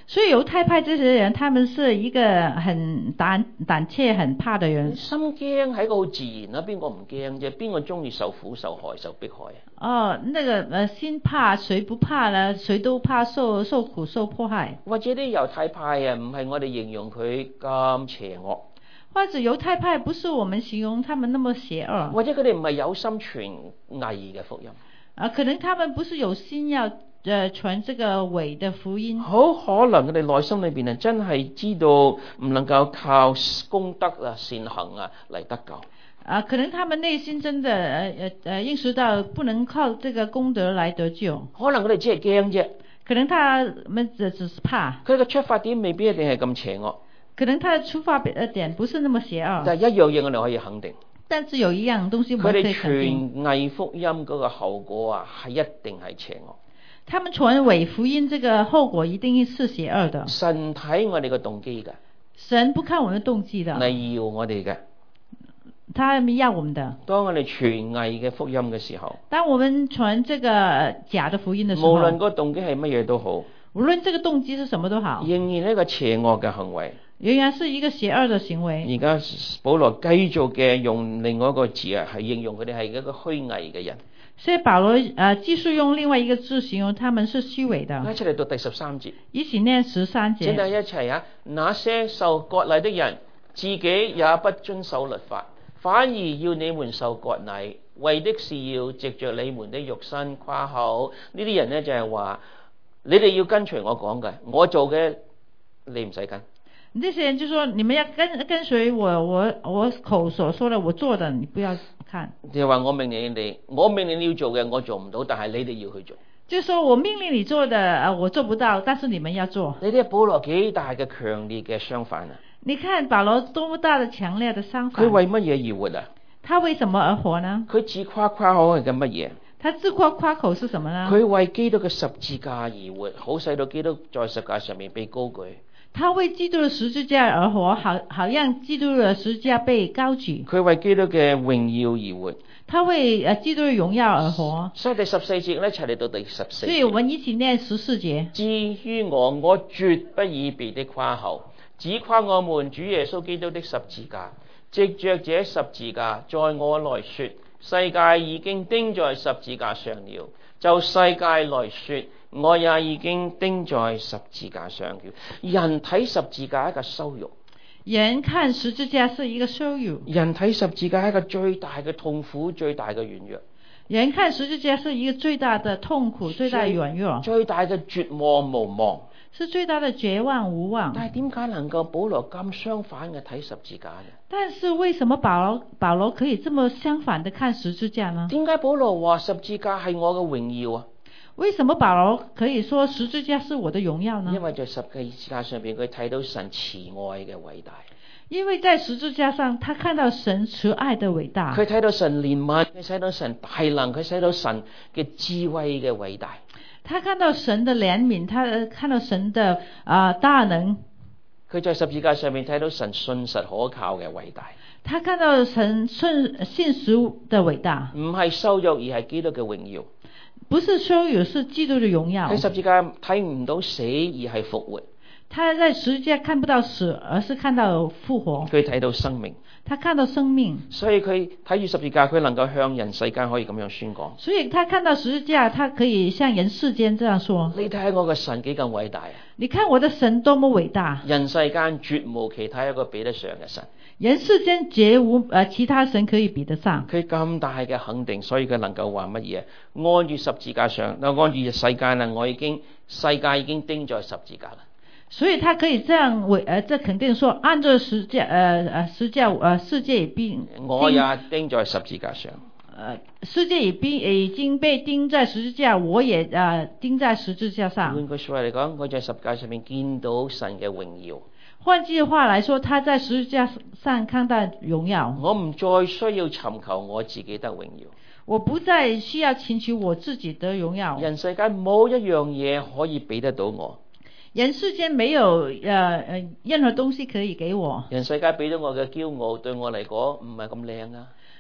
所以猶太派這些人，他們是一個很膽怯、很怕的人。 心驚係一個好自然啦，邊個唔驚啫？邊個中意受苦、受害、受迫害啊？ 哦，那個心怕，誰不怕呢？誰都怕受苦、受迫害。或者啲猶太派啊，唔係我哋形容佢咁邪惡。 或者猶太派不是我們形容他們那麼邪惡。 或者佢哋唔係有心傳偽嘅福音。 可能他們不是有心要傳這個偽的福音。 好可能佢哋內心裏邊啊，真係知道唔能夠靠功德啊、善行啊嚟得救。 可能他們內心真的認識到不能靠這個功德來得救。 可能佢哋只係驚啫。 可能他們只是怕。 佢嘅出發點未必一定係咁邪惡。 可能他的出發點不是那麼邪惡。 但係一樣嘢我哋可以肯定。 但是有一樣東西我們可以肯定。 佢哋傳偽福音嗰個後果啊，係一定係邪惡。 他們傳偽福音這個後果一定是邪惡的。 神睇我哋嘅動機㗎。 神不看我們的動機的。 嚟要我哋嘅。 他要我們的。 當我哋傳偽嘅福音嘅時候， 當我們傳這個假的福音的時候， 無論個動機係乜嘢都好， 無論這個動機是什麼都好， 仍然係一個邪惡嘅行為， 仍然是一個邪惡的行為。 而家保羅繼續嘅用另外一個字啊，係形容佢哋係一個虛偽嘅人。 所以保羅繼續用另外一個字形容他們是虛偽的。 一齊嚟到第13節， 一起念13節。 請大家一齊啊！那些受割禮的人，自己也不遵守律法，反而要你們受割禮，為的是要藉着你們的肉身誇口。呢啲人呢，就係話，你哋要跟隨我講嘅，我做嘅你唔使跟。 這些人就說你們要跟隨我口所說的，我做的你不要看。 就話我命令你要做嘅，我做唔到，但係你哋要去做。 就說我命令你做的，我做不到，但是你們要做。 你睇保羅幾大嘅強烈嘅相反啊！ 你看保羅多麼大的強烈的相反。 佢為乜嘢而活啊？ 他為什麼而活呢？ 佢自誇誇口係緊乜嘢？ 他自誇誇口是什麼呢？ 佢為基督嘅十字架而活，好使到基督在十字架上面被高舉。 他為基督的十字架而活，好讓基督的十字架被高舉。 佢為基督嘅榮耀而活。 他為基督的榮耀而活。 所以第14節咧，一齊嚟到第14節。 所以我們一起念14節。 至於我絕不以別的誇口，只誇我們主耶穌基督的十字架。藉着這十字架，在我來說，世界已經釘在十字架上了；就世界來說，我也已經釘在十字架上了。人睇十字架係一個羞辱， 人看十字架是一個羞辱。 人睇十字架係一個最大嘅痛苦、最大嘅軟弱。 人看十字架是一個最大的痛苦、最大的軟弱、 最大嘅絕望無望， 是最大的絕望無望。 但係點解能夠保羅咁相反嘅睇十字架呢？ 但是為什麼保羅可以這麼相反的看十字架呢？ 點解保羅話十字架係我嘅榮耀啊？ 為什麼保羅可以說十字架是我的榮耀呢？ 因為在十字架上邊佢睇到神慈愛嘅偉大。 因為在十字架上，他看到神慈愛的偉大。 佢睇到神憐憫，佢睇到神大能，佢睇到神嘅智慧嘅偉大。 他看到神的憐憫，他看到神的大能。 佢在十字架上面睇到神信實可靠嘅偉大。 他看到神信實的偉大。 唔係羞辱，而係基督嘅榮耀。 不是羞辱，是基督的榮耀。 喺十字架睇唔到死，而係復活。 他在十字架看不到死，而是看到復活。 佢睇到生命。 他看到生命。 所以佢睇住十字架，佢能夠向人世間可以咁樣宣講。 所以他看到十字架，他可以向人世間這樣說： 你睇下我嘅神幾咁偉大啊！ 你看我的神多麼偉大！ 人世間絕無其他一個比得上嘅神。 人世間絕無其他神可以比得上。佢咁大嘅肯定，所以佢能夠話乜嘢？按住十字架上，按住世界啦，世界已經釘在十字架啦。 所以他可以這樣這肯定說，按照世界已經我也釘在十字架上。 世界已經被釘在十字架，我也釘在十字架上。 換句說話嚟講，我在十字架上面見到神嘅榮耀。 換句話來說，他在十字架上看到榮耀。 我唔再需要尋求我自己得榮耀。 我不再需要尋求我自己的榮耀。 人世間冇一樣嘢可以俾得到我。 人世間沒有任何東西可以給我。 人世界俾到我嘅驕傲，對我嚟講唔係咁靚啊。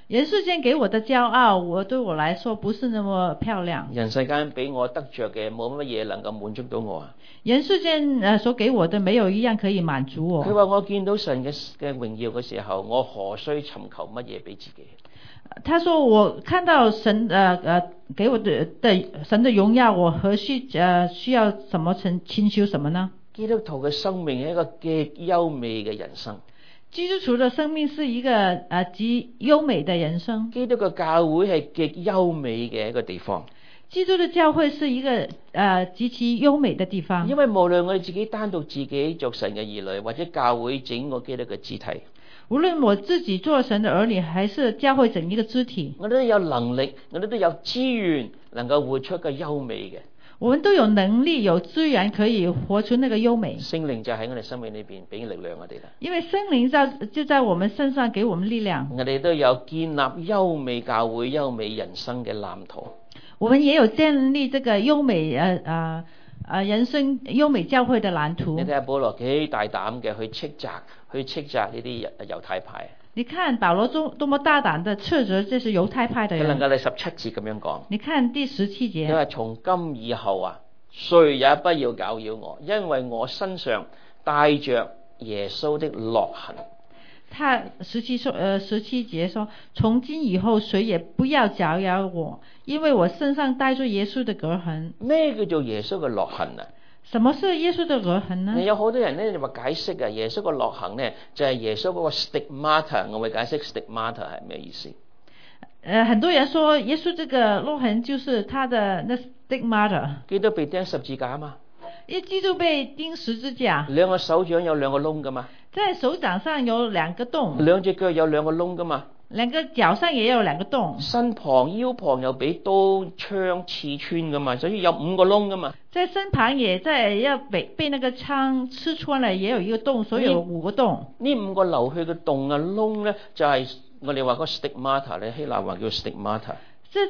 人世間給我的驕傲，對我來說不是那麼漂亮。 人世間俾我得着嘅冇乜嘢能夠滿足到我啊！ 人世間所給我的沒有一樣可以滿足我。 佢話我見到神嘅榮耀嘅時候，我何須尋求乜嘢俾自己？ 他說我看到神給我的神的榮耀，我何須需要什麼請求什麼呢？ 基督徒嘅生命係一個極優美嘅人生。 基督徒的生命是一個極優美的人生。 基督嘅教會係極優美嘅一個地方。 基督的教會是一個極其優美的地方。 因為無論我哋自己單獨自己做神嘅兒女，或者教會整個基督嘅肢體， 無論我自己做神的兒女，還是教會整一個肢體， 我哋都有能力，我哋都有資源，能夠活出個優美嘅。 我們都有能力有資源可以活出那個優美。 聖靈就喺我哋生命裏邊俾力量我哋啦。 因為聖靈就在我們身上給我們力量。 我哋都有建立優美教會、優美人生嘅藍圖。 我們也有建立這個優美人生優美教會的藍圖。 你睇下保羅幾大膽嘅去斥責呢啲猶太派。 你看保羅多麼大膽的斥責這是猶太派的人。 佢能夠第17節咁樣講。 你看第17節。 佢話從今以後啊，誰也不要攪擾我，因為我身上帶着耶穌的烙痕。 他17節說，從今以後誰也不要攪擾我，因為我身上帶着耶穌的割痕。 咩叫做耶穌嘅烙痕啊？ 什麼是耶穌的割痕呢？ 有好多人咧就話解釋啊，耶穌嘅烙痕呢就係耶穌嗰個 stigmata。我會解釋 stigmata 係咩意思？ 很多人說耶穌這個烙痕就是他的那 stigmata。 基督被釘十字架啊嘛。 因為基督被釘十字架。 兩個手掌有兩個窿噶嘛。 在手掌上有兩個洞。 兩隻腳有兩個窿噶嘛。 兩個腳上也有兩個洞。 身旁腰旁又俾刀槍刺穿噶嘛，所以有5個窿噶嘛。 在身旁也要被那個槍刺穿了，也有一個洞，所以有5個洞。呢 5個流血嘅洞啊窿咧，就係我哋話個 stigmata 咧，希臘話叫 stigmata。 這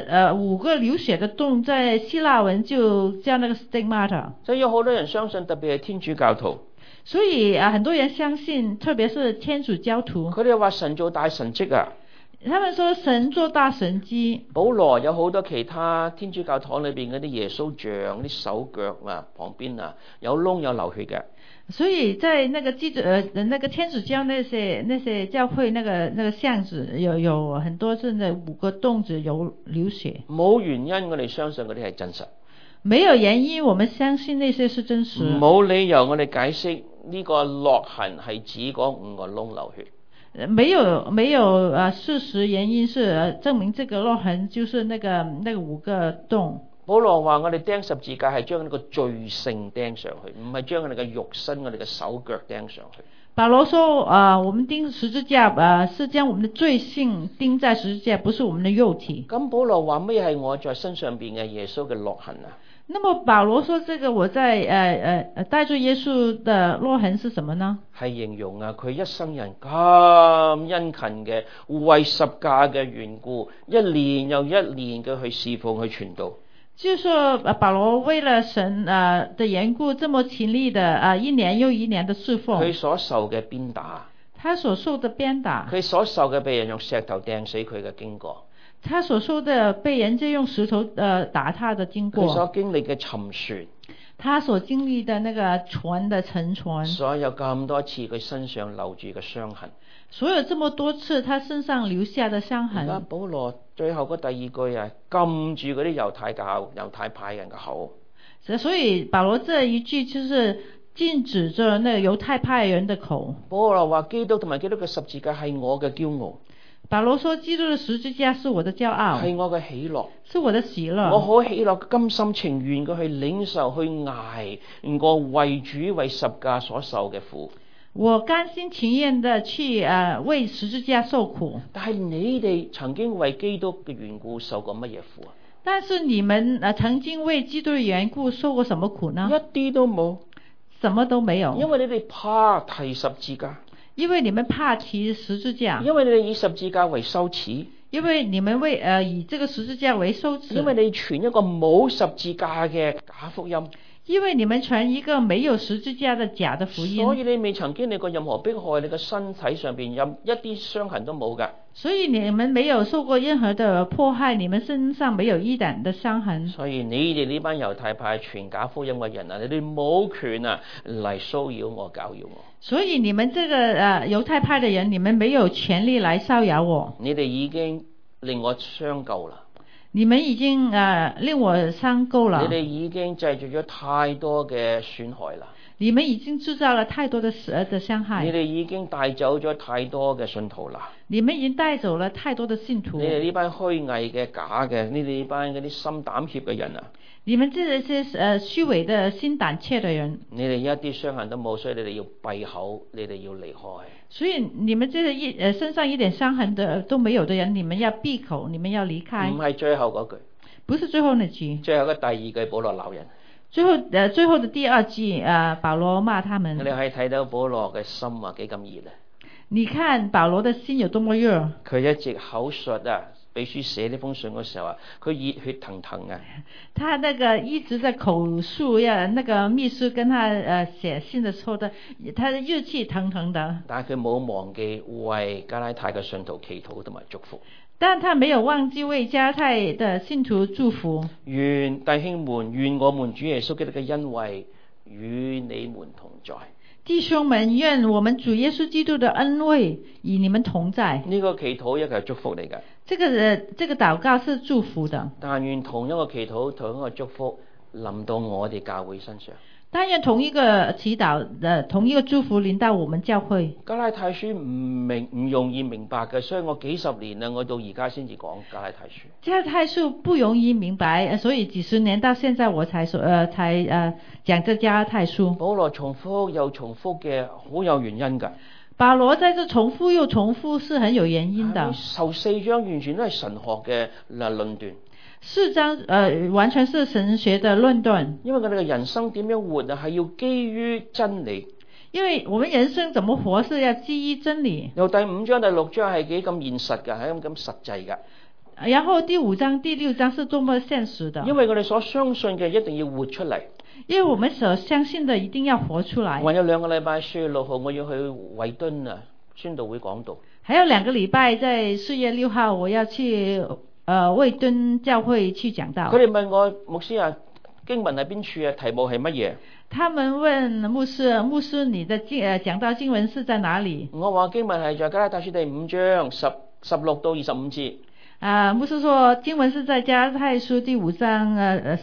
5個流血的洞，在希臘文就叫那個 stigmata。 所以有好多人相信，特別係天主教徒。 所以很多人相信，特別是天主教徒。 佢哋話神做大神蹟啊。 他們說神做大神蹟。 保羅有好多其他天主教堂裏邊嗰啲耶穌像，啲手腳啊旁邊啊有窿有流血嘅。 所以在那個那個天主教那些教會那個像子有很多是那5個洞子有流血。 冇原因，我哋相信嗰啲係真實。 沒有原因，我們相信那些是真實。 冇理由我哋解釋呢個烙痕係指嗰5個窿流血。 沒有事實原因是證明這個烙痕就是那個5個洞。 保羅話我哋釘十字架係將呢個罪性釘上去，唔係將我哋嘅肉身、我哋嘅手腳釘上去。 保羅說我們釘十字架是將我們的罪性釘在十字架，不是我們的肉體。 咁保羅話咩係我在身上邊嘅耶穌嘅烙痕啊？ 那麼保羅說這個我在帶住耶穌的烙痕是什麼呢？ 係形容啊佢一生人咁殷勤嘅為十架嘅緣故，一年又一年嘅去侍奉去傳道。 就是說保羅為了神的緣故，這麼勤力的一年又一年的侍奉。 佢所受嘅鞭打， 他所受的鞭打， 佢所受嘅被人用石頭掟死佢嘅經過， 他所受的被人就用石頭打他的經過， 佢所經歷嘅沉船， 他所經歷的那個船的沉船， 所有咁多次佢身上留住嘅傷痕， 所有這麼多次他身上留下的傷痕。 而家保羅最後嗰第2句啊，禁住嗰啲猶太派人嘅口。 所以保羅這一句就是禁止着那個猶太派人的口。 保羅話基督同埋基督嘅十字架係我嘅驕傲。 保羅說基督的十字架是我的驕傲， 係我嘅喜樂， 是我的喜樂。 我好喜樂，甘心情願嘅去領受去捱我為主為十架所受嘅苦。 我甘心情願的去為十字架受苦。 但係你哋曾經為基督嘅緣故受過乜嘢苦啊？ 但是你們曾經為基督的緣故受過什麼苦呢？ 一啲都冇， 什麼都沒有。 因為你哋怕提十字架， 因為你們怕提十字架， 因為你哋以十字架為羞恥， 因為你們以這個十字架為羞恥， 因為你傳一個冇十字架嘅假福音， 因為你們傳一個沒有十字架的假的福音， 所以你未曾經歷過任何迫害，你嘅身體上邊有一啲傷痕都冇㗎。 所以你們沒有受過任何的迫害，你們身上沒有一點的傷痕。 所以你哋呢班猶太派傳假福音嘅人啊，你哋冇權啊嚟騷擾我、攪擾我。 所以你們這個猶太派的人，你們沒有權利來騷擾我。 你哋已經令我傷夠啦。 你們已經令我傷夠了。 你哋已經製造咗太多嘅損害啦。 你們已經製造了太多的傷害。 你哋已經帶走咗太多嘅信徒啦。 你們已經帶走了太多的信徒。 你哋呢班虛偽嘅假嘅，你哋呢班嗰啲心膽怯嘅人啊！ 你們這些虛偽的心膽怯的人， 你哋一啲傷痕都冇，所以你哋要閉口，你哋要離開。 所以你們這個身上一點傷痕的都沒有的人，你們要閉口，你們要離開。 唔係最後嗰句， 不是最後那句， 最後嘅第二句保羅鬧人。 最後的第二句保羅罵他們。 你可以睇到保羅嘅心啊幾咁熱啊！ 你看保羅的心有多麼熱？ 佢一直口述啊，秘書寫呢封信嗰時候啊，佢熱血騰騰啊！ 他那個一直在口述，那個秘書跟他寫信的時候的，他的熱氣騰騰的。 但係佢冇忘記為加拉太嘅信徒祈禱同埋祝福。 但他沒有忘記為加拉太的信徒祝福。 願弟兄們，願我們主耶穌基督嘅恩惠與你們同在。 弟兄們，願我們主耶穌基督的恩惠與你們同在。 呢個祈禱一個係祝福嚟㗎。 這個禱告是祝福的。 但願同一個祈禱、同一個祝福臨到我哋教會身上。 但願同一個祈禱同一個祝福臨到我們教會。 加拉太書唔容易明白嘅，所以我幾十年啦，我到而家先至講加拉太書。 加拉太書不容易明白，所以幾十年到現在我才講這加拉太書。 保羅重複又重複嘅，好有原因㗎。 保羅在這重複又重複是很有原因的。 受4章完全都係神學嘅論斷。 4章完全是神學的論斷。 因為我哋嘅人生點樣活啊，係要基於真理。 因為我們人生怎麼活是要基於真理。 由第5章第6章係幾咁現實㗎，係咁實際㗎。 然後第5章第6章是多麼現實的。 因為我哋所相信嘅一定要活出嚟。 因為我們所相信的一定要活出來。 還有2個禮拜4月6號我要去惠敦啊宣道會講道。 還有2個禮拜在4月6號我要去惠敦教會去講道。 佢哋問我牧師啊，經文喺邊處啊？題目係乜嘢？ 他們問牧師你的講道經文是在哪裡？ 我話經文係在加拉太書第5章16到25節。 牧師說經文是在加拉太書第5章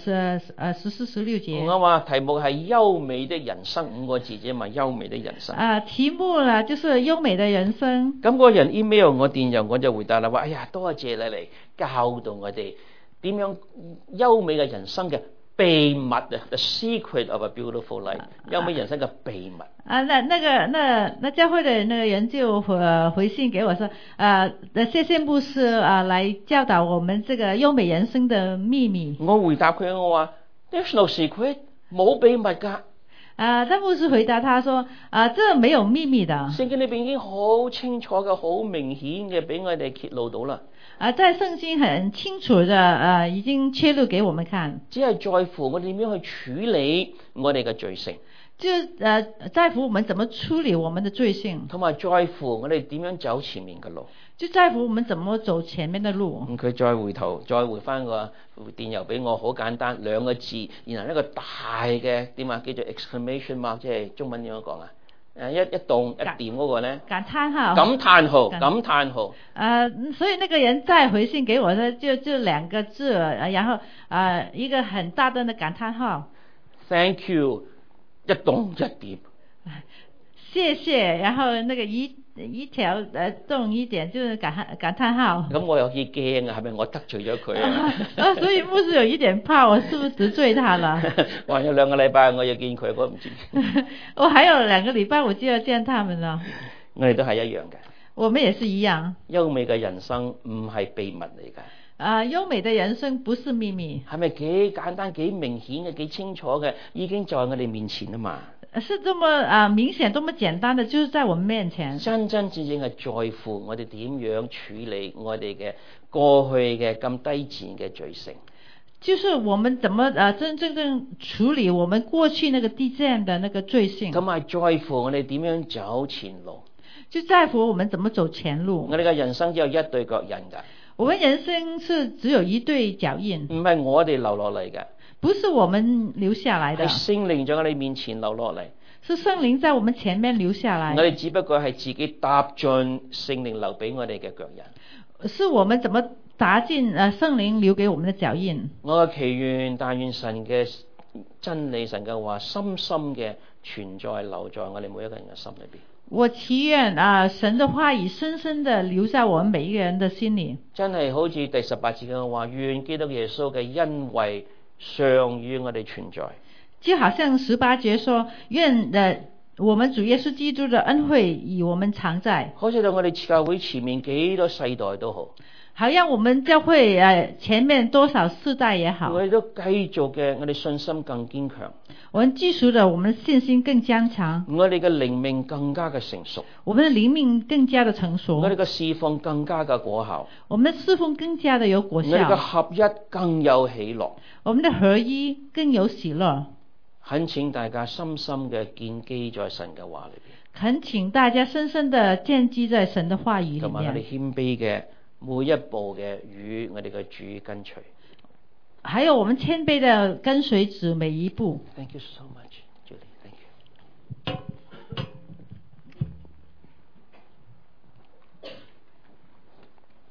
14、16節。 我話題目係優美的人生，5個字啫嘛，優美的人生。 題目啦就是優美的人生。 咁個人 email 我電郵，我就回答啦，話哎呀多謝你嚟教導我哋點樣優美嘅人生嘅秘密啊 ，the secret of a beautiful life， 優美人生嘅秘密。 那教會的那個人就回信給我說，謝謝牧師來教導我們這個優美人生的秘密。 我回答佢，我話 There's no secret， 冇秘密㗎。 但牧師回答他說，這沒有秘密的。 聖經裏邊已經好清楚嘅、好明顯嘅，俾我哋揭露到啦。 在聖經很清楚的已經揭露給我們看。 只係在乎我哋點樣去處理我哋嘅罪性。 就在乎我們怎麼處理我們的罪性， 同埋在乎我哋點樣走前面嘅路， 就在乎我們怎麼走前面的路。 佢再回翻個電郵俾我，好簡單2個字，然後一個大嘅點啊，叫做 exclamation mark， 即係中文點樣講啊？一棟一點嗰個咧，感嘆號。 所以那個人再回信給我，就2個字，然後一個很大的感嘆號。 Thank you。一動一點， 謝謝，然後那個一條動一點就是感嘆號。 咁我有啲驚啊，係咪我得罪咗佢啊？ 所以牧師有一點怕，我是不是得罪他了？ 還有2個禮拜我要見佢，我唔知。 我還有2個禮拜我就要見他們了。 我哋都係一樣嘅。 我們也是一樣。優美嘅人生唔係秘密嚟㗎。 優美的人生不是秘密。係咪幾簡單、幾明顯嘅、幾清楚嘅，已經在我哋面前啊嘛？ 是這麼明顯、這麼簡單的，就是在我們面前。 真真正正係在乎我哋點樣處理我哋嘅過去嘅咁低賤嘅罪性。 就是我們怎麼真正處理我們過去那個地震的那個罪性， 咁係在乎我哋點樣走前路。 就在乎我們怎麼走前路。 我哋嘅人生只有一對腳印㗎， 我們人生是只有一對腳印， 唔係我哋留落嚟嘅， 不是我們留下來的， 係聖靈在我哋面前留落嚟。 是聖靈在我們前面留下來。 我哋只不過係自己踏進聖靈留俾我哋嘅腳印。 是我們怎麼踏進聖靈留給我們的腳印。 我嘅祈願，但願神嘅真理、神嘅話深深嘅存在留在我哋每一個人嘅心裏邊。 我祈願神的話語深深的留在我們每一個人的心裏。 真係好似第18節嘅話，願基督耶穌嘅恩惠常與我哋存在。 就好像18節說，願我們主耶穌基督的恩惠與我們常在。 好似到我哋教會前面幾多世代都好， 好讓我們教會前面多少世代也好， 我哋都繼續嘅，我哋信心更堅強， 我們繼續的，我們信心更堅強， 我哋嘅靈命更加嘅成熟， 我們的靈命更加的成熟， 我哋嘅侍奉更加嘅果效， 我們的侍奉更加的有果效， 我哋嘅合一更有喜樂， 我們的合一更有喜樂。 懇請大家深深嘅建基在神嘅話裏邊， 懇請大家深深的建基在神的話語裏面， 同埋我哋謙卑嘅每一步嘅與我哋嘅主跟隨。 還有我們謙卑的跟隨主每一步。 Thank you so much.